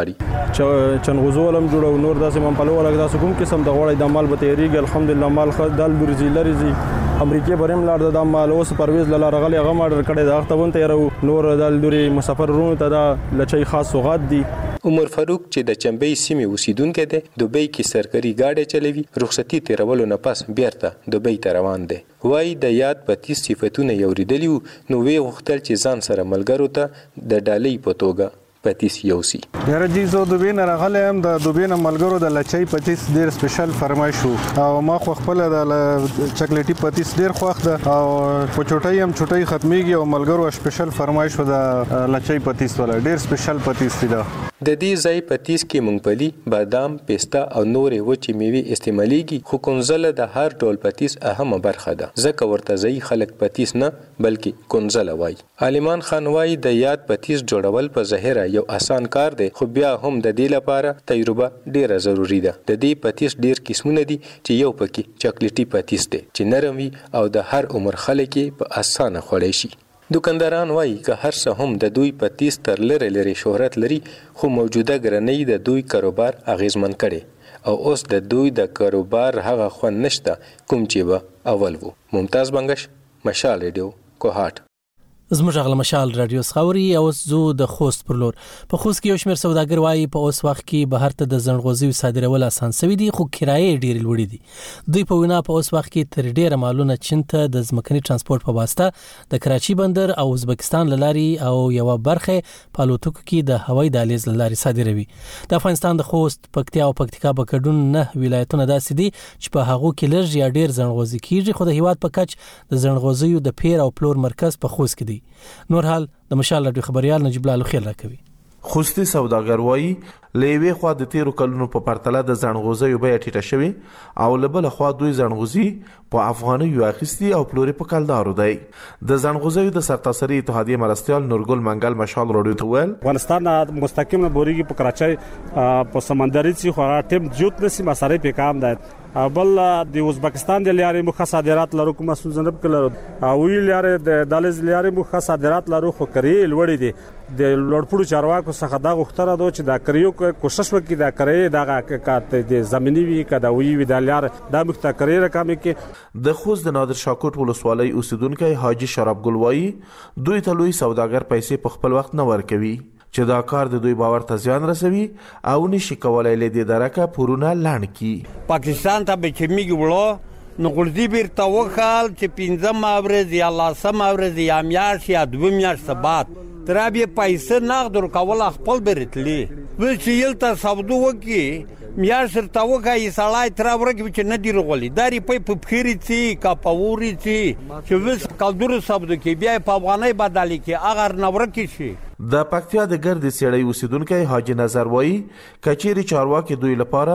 غواړي. چنغوزو ولم جوړو نور داسې منپلو ولګ داسې کوم قسم د غوړی د مال به تیریږي. الحمدلله مال ښه دال لورځي لري ځي امریکې پرې هم لاړ د مال اوس پرویز له لاره غلی هغه هم اډر کړی د هغه ته ون تیرو نور د لوري مسافر ورونو ته دا لچۍ خاص سوغات دي. عمر فاروق چې د چمبۍ سیمې اوسیدونکی دی دوبۍ کې سرکري گاډی چلوي. رخصتي تیرولو نه پس بیرته دوبۍ ته روان دی. وایي د یاد پتیس صفتونه یې اورېدلي وو نو ویې غوښتل چې ځان سره ملګرو ته د ډالۍ په توګه پتیس یوسي. یاره جی زه دوبۍ نه راغلی یم د دوبۍ نه ملګرو د لچۍ پتیس ډېر سپیشل فرمایش و او ما خو خپله د چاکلیټي پتیس ډېر خوښ ده او په چوټۍ هم چوټۍ ختمیږي او ملګرو سپیشل فرمایش و د لچۍ پتیس والا ډېر سپیشل پتیس دی. دا د دې ځای پتیس کې مونګفلي بادام پسته او نورې وچې میوې استعمالیږي خو کنځله د هر ډول پتیس اهمه برخه ده ځکه ورته ځایي خلک پتیس نه بلکې کنځله وایي. علیمان خان وایي د یاد پتیس جوړول په ظاهره یو آسان کار دی خو بیا هم د دې لپاره تجربه ډیره ضروری ده. د دې پتیس ډیر قسمونه دي چې یو پکې چاکلیټي پتیس دی چې نرم وي او د هر عمر خلک په اسانه خوړی شي. دکانداران وایي که هر څه هم د دوی پتیس تر لرې لرې شهرت لري خو موجوده ګرانۍ د دوی کاروبار اغیزمن کړي او اوس د دوی د کاروبار هغه خوند نشته کوم چې به اول وو. ممتاز بنگش، مشال ریډیو، کوهاټ. زموږ غل مشال رادیو سخاوري او زو د خوست پر لور په خوست کې یو شمېر سوداګر وایي په اوس وخت کې بهر ته د زنغوزیو صادرول اسان شوي دي خو کرایې ډېرې لوړې دي. دوی په وینا په اوس وخت کې تر ډېره مالونه چین ته د ځمکني ترانسپورت په واسطه د کراچي بندر او ازبکستان له لارې او یوه برخه په الوتکو کې د هوایي دهلیز له لارې صادروي. د افغانستان د خوست، پکتیا او پکتیکا په ګډون نه ولایتونه داسې دي چې په هغو کې لږ یا ډېر زنغوزي کېږي خو د هیواد په کچ د زنغوزیو د پیر او پلور مرکز په خوست کې دی. نور حال د مشال رادیو خبريال نجیب الله خیر راکوي. خوستي سوداګر وایي لېوي خو د تیرو کلونو په پرتله د زنغوزیو بیه ټیټه شوی او لبل خو دوی زنغوزي په افغاني یو اخیستي او پلوري په کلدارو دی. د زنغوزیو د سرتاسري اتحادیه مرستيال نورګل منګل مشال رادیو ته ویل افغانستان مستقیم بوريږي په کراچۍ په سمندري سي خو ټیم جوت نسی مسارې په کام ده بل د ازبکستان د لارې مخه صادرات لرو کومه سوزنب کلر او وی لارې د دالز لارې مخه صادرات لرو خو کری لوړې دي د لوړپړو چارواکو څخه دا غوښتنه ده چې دا کریو کوشش وکړي دا کری دا کارت د زمینی وی کدا وی وی د لار د مختکری رقم کې د خوست د نادر شاکوت ولسوالۍ اوسیدونکو حاجی شراب ګلوایی دوی ته لوی سوداګر پیسې په خپل وخت نه ورکوي چې دا کار د دوی باور ته زیان رسوي او نشي کولای لدې درکه پورونه لاند کی. پاکستان ته به کمیږي وړو نو ګردی بیرته وخال چې پنځم اورز یا لاسم اورز یا میاش یا دوه میاش بعد ترابه پیسې نقد ورکول خپل برتلی ول چې یلته سودو وکي میاش تر وکای سړای تر ورګ چې نه دی رغولي داري په پخيري سي کا پوري سي چې وس کلدور سودو کې بیا په افغاني بدالي کې اگر نه ورکی شي. د پکتیا د ګرد سیړی اوسیدونکو حاجی نظر وایي کچيري چارواکي دوی لپاره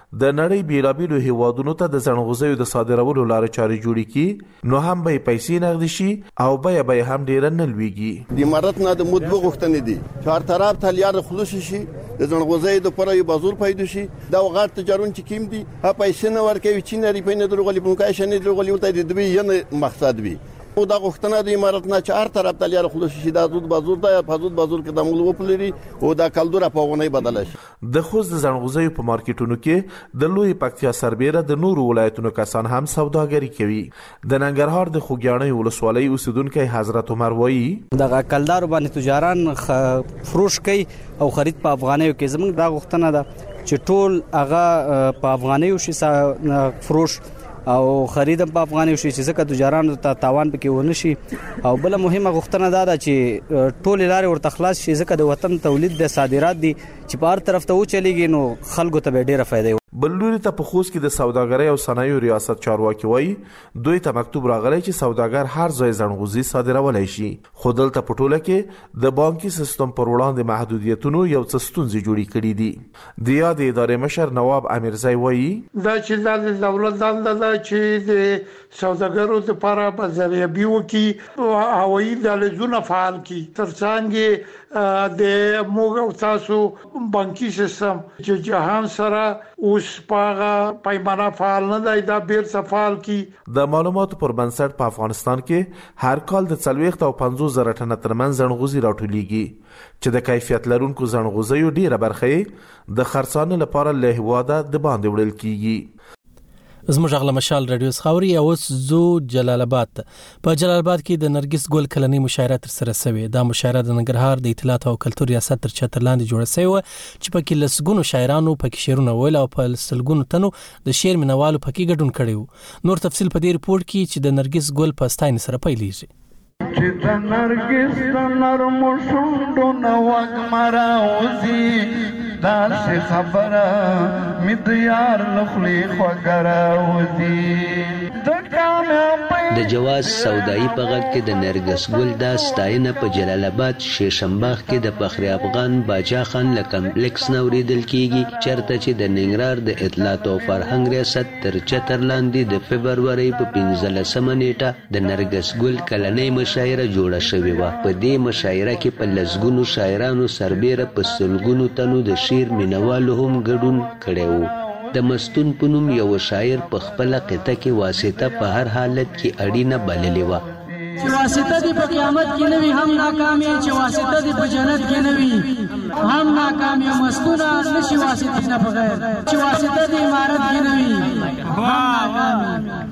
د نړۍ بیلابیلو هیوادونو ته د زڼغوزیو د صادرولو لارې چارې جوړې کړي نو هم به پیسې نغدي شي او بیه به هم ډیره نه لویږي. د امارت نه د مدبو غوښتنې دي چې هر طرف ته لیار خلوص شي د زڼغوزیو د پره یو بازار پیدا شي دا غاټ تجارون چې کیم دي ها پیسې نه ورکوي چې نه ری پینې درغلي پونکای شنه درغلي وته د دوی یو مقصد وي او دا غوښتنه د امارت نه چې هر طرف ته لیار خلوص شي دا زود بازار ته حدود بازار کې د مول وپلري او دا کلدور په غونې بدل شي. د خوست د زڼغوزیو په مارکیټونو کې د لوی پکتیا سربېره د نورو ولایتونو کسان هم سوداګري کوي. د ننګرهار د خوږیاڼي ولسوالۍ اوسیدونکو حضرت عمر وایي د کلدار باندې تجاران فروش کوي او خرید په افغانیو کې زموږ دا غوښتنه ده چې ټول هغه په افغانیو شي فروش او خریدم په افغانیو شي چې ځکه تجارانو ته تاوان پکې ونه شي. او بل مهمه غوښتنه دا ده چې ټول لارې ورته خلاص شي ځکه د وطن تولید د صادرات دي چې په هر طرف ته و چلیږي نو خلکو ته به ډیره فائدہ. بل لوري ته په خوست کې د سوداګرۍ او صنایعو ریاست چارواکي وایي دوی ته مکتوب راغلی چې سوداګر هر ځای زڼغوزي صادرولای شي خو دلته په ټوله کې د بانکي سیستم پر وړاندې محدودیتونو یو څه ستونزې جوړې کړې دي. د یادې ادارې مشر نواب امیرزی وایي دا چې د دولت دنده ده چې د سوداګرو لپاره بازاریابي وکړي او هوایي دهلیزونه فعال کړي تر څنګ د موږ او تاسو بانکي سیستم چې جهان سره اوس پاغه پیمانه فعال نه دی دا بیرته فعال کی. د معلوماتو پر بنسټ په افغانستان کې هر کال د څلوېښت او پنځوس زره ټنه ترمن زڼغوزي راټولیږي چې د کیفیت لرونکو زڼغوزیو ډیره برخه د خرڅانه لپاره له هواده د باندې وړل کیږي. زموږ غلا مشال رادیو خاوري او زو جلال آباد په جلال آباد کې د نرګس ګل کلنۍ مشاعره تر سره شوې. دا مشاعره د ننګرهار د اطلاعات او کلتور ریاست تر چتر لاندې جوړه شوې چې پکې لسګونو شاعرانو پکې شعرونه ویل او په لسګونو تنو د شعر مینوالو پکې ګډون کړي. نور تفصیل په دې ریپورت کې چې د نرګس ګل په ستاینه سره پیلېږي. چې د نرګس نرم شوندو نو وګمراوزي دا څه خبره مې د یار لخلي خوګراوزي د جواز سودايي په غږ کې د نرګس ګل دا ستاینه په جلال آباد شیشمباغ کې د فخر افغان باچا خان له کمپلیکس نه اوریدل کیږي چرته چې د ننګرهار د اطلاعات او فرهنګ ریاست تر چتر لاندې د فبرवरी په پنځلسمه نیټه د نرګس ګل کلنۍ مشاعره جوړه شوې وه. په دې مشاعره کې په لسګونو شاعرانو سربېره په سلګونو تنو د شعر مینوالو هم ګډون کړی و. د مستون په نوم یو شاعر په خپله قطعه کې واسطه په هر حالت کې اړینه بللې وه. چې واسطه دې په قیامت کې نه وي هم ناکامي چې واسطه دې په جنت کې نه وي هم ناکامي مستونه نشي واسطې نه بغیر چې واسطه دې امارت کې نه وي هم ناکامي.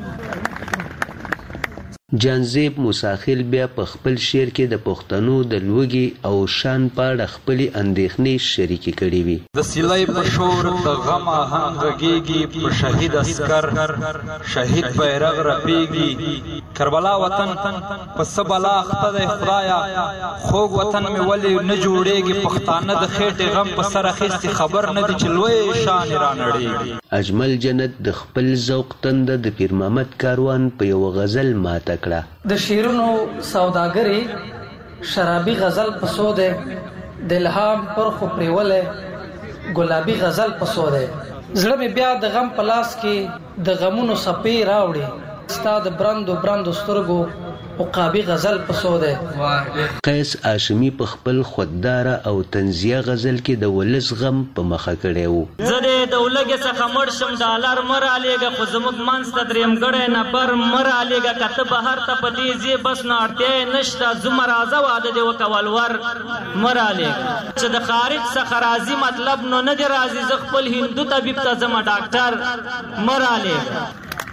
جانزیب موساخیل بیا په خپل شعر کې د پښتنو د لوږې او شان په اړه خپلې اندېښنې شریکې کړې وي. د سیلۍ په شور د غم آهنګ غږیږي په شهید عسکر شهید بیرغ رپیږي کربلا وطن په څه بلا اخته دی خدایه خوږ وطن مې ولې نه جوړیږي پښتانه د خېټې غم په سر اخیستي خبر نه دي چې لوی شان رانړیږي. اجمل جنت د خپل ذوق تنده د پیر محمد کاروان په یو غزل ماته د شیرونو سوداګری شرابي غزل پسو ده د الهام پر خو پریوله ګلابي غزل پسو ده زړه مې بیا د غم پلاس کې د غمونو سپې راوړي ستا د برندو برندو سترګو عقابي غزل پسو ده. قیس هاشمي په خپل خوددار او تنزیه غزل کې د ولس غم په مخه کړی وو. زه د دولګ څخه مړ شم ډالر مر الېګه خو زموږ منځ ته دریم ګړی نفر مر الېګه کته بهر ته په دې ځې بس نه اړتیا نشته زما راځه واده دې وکول ور مر الېګه چې د خارج څخه راځي مطلب نو نه دی راځي زه خپل هندو طبيب ته ځم ډاکټر مر الېګه.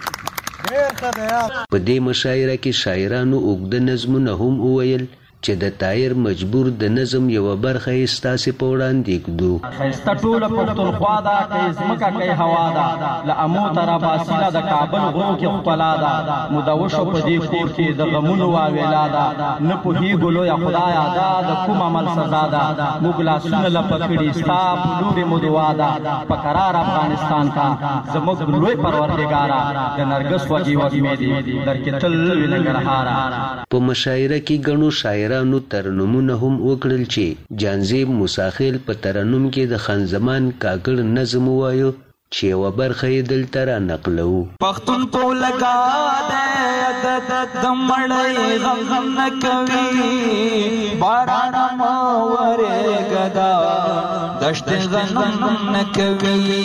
په دې مشاعره کې شاعرانو اوږده نظمونه هم وویل چې د طاهر مجبور د نظم یوه برخه یې ستاسې په وړاندې ږدو. ښایسته ټوله پښتونخوا ده که یې ځمکه که یې هوا ده له امو ته راباسي ده د کابل غرو کې ښکلا ده نو د وشو په دې کور کې د غمونو واویلا ده نه پوهېږو لویه خدایه دا د کوم عمل سزا ده موږ لاسونه لپه کړي ستا په لورې مو دعا ده په قرار افغانستان کا زموږ لوی پروردګاره د نرګس وږي وږمې دي درکې تل وي ننګرهاره. په مشاعره کې ګڼو شاعر شاعرانو ترنمونه هم وکړل چې جانزیب موساخیل په ترنم کې د خان زمان کاکړ نظم وایو چې یوه برخه یې دلته را نقلو. پښتون په لګا دی د مړی غم نه کوي باران ما ورېږه دا دشت غنم نه کوي.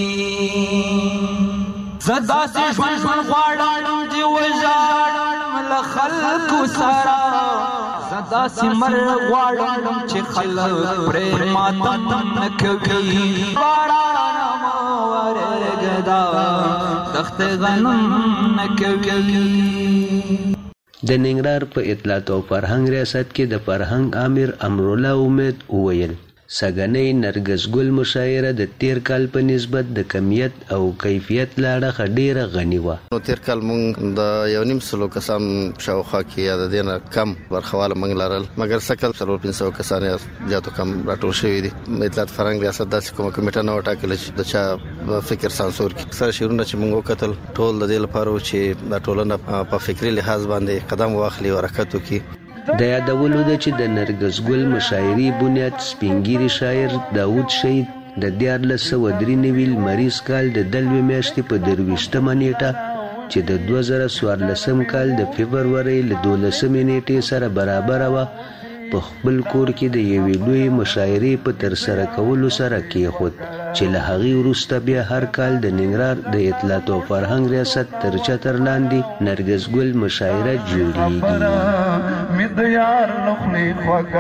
زه داسې ژوند ژوند غواړم چې وژاړم له خلکو سره زه داسې مرګ غواړم چې خلک پرې ماتم نه کوي باران ما ورېږه دا دشت غنم نه کوي. د ننګرهار په اطلاعات او فرهنګ ریاست کې د فرهنګ امیر امرالله امید وویل سږنۍ نرګس ګل مشاعره د تیر کال په نسبت د کمیت او کیفیت له اړخه ډیره غني وه. نو تیر کال مونږ د یو نیم سلو کسان شاوخوا کې یا د دې نه کم برخواله مونږ لرل مګر سکل څلور پنځه سوه کسان زیاتو کم راټول شوي دي. اطلاعات فرهنګ ریاست داسې کومه کمیټه نه وټاکله چې د چا فکر سانسور کړي. اکثره شعرونه چې مونږ وکتل ټول د دې لپاره و چې د ټولنه په فکري لحاظ باندې قدم واخلي او حرکت وکړي. د یادولو ده چې د نرګس ګل مشاعرې بنیاد سپینګیري شاعر داود شهید د دیارلس سوه درې نوي لمریز کال د دلوي میاشتې په درویشتمه نیټه چې د دوه زره څوارلسم کال د فبرورۍ له دولسمې نیټې سره برابره وه په خپل کور کې د یوې لویې مشاعرې په ترسره کولو سره کېښود چې له هغې وروسته بیا هر کال د ننګرهار د اطلاعات او فرهنګ ریاست تر چتر لاندې نرګس ګل مشاعره جوړیږي.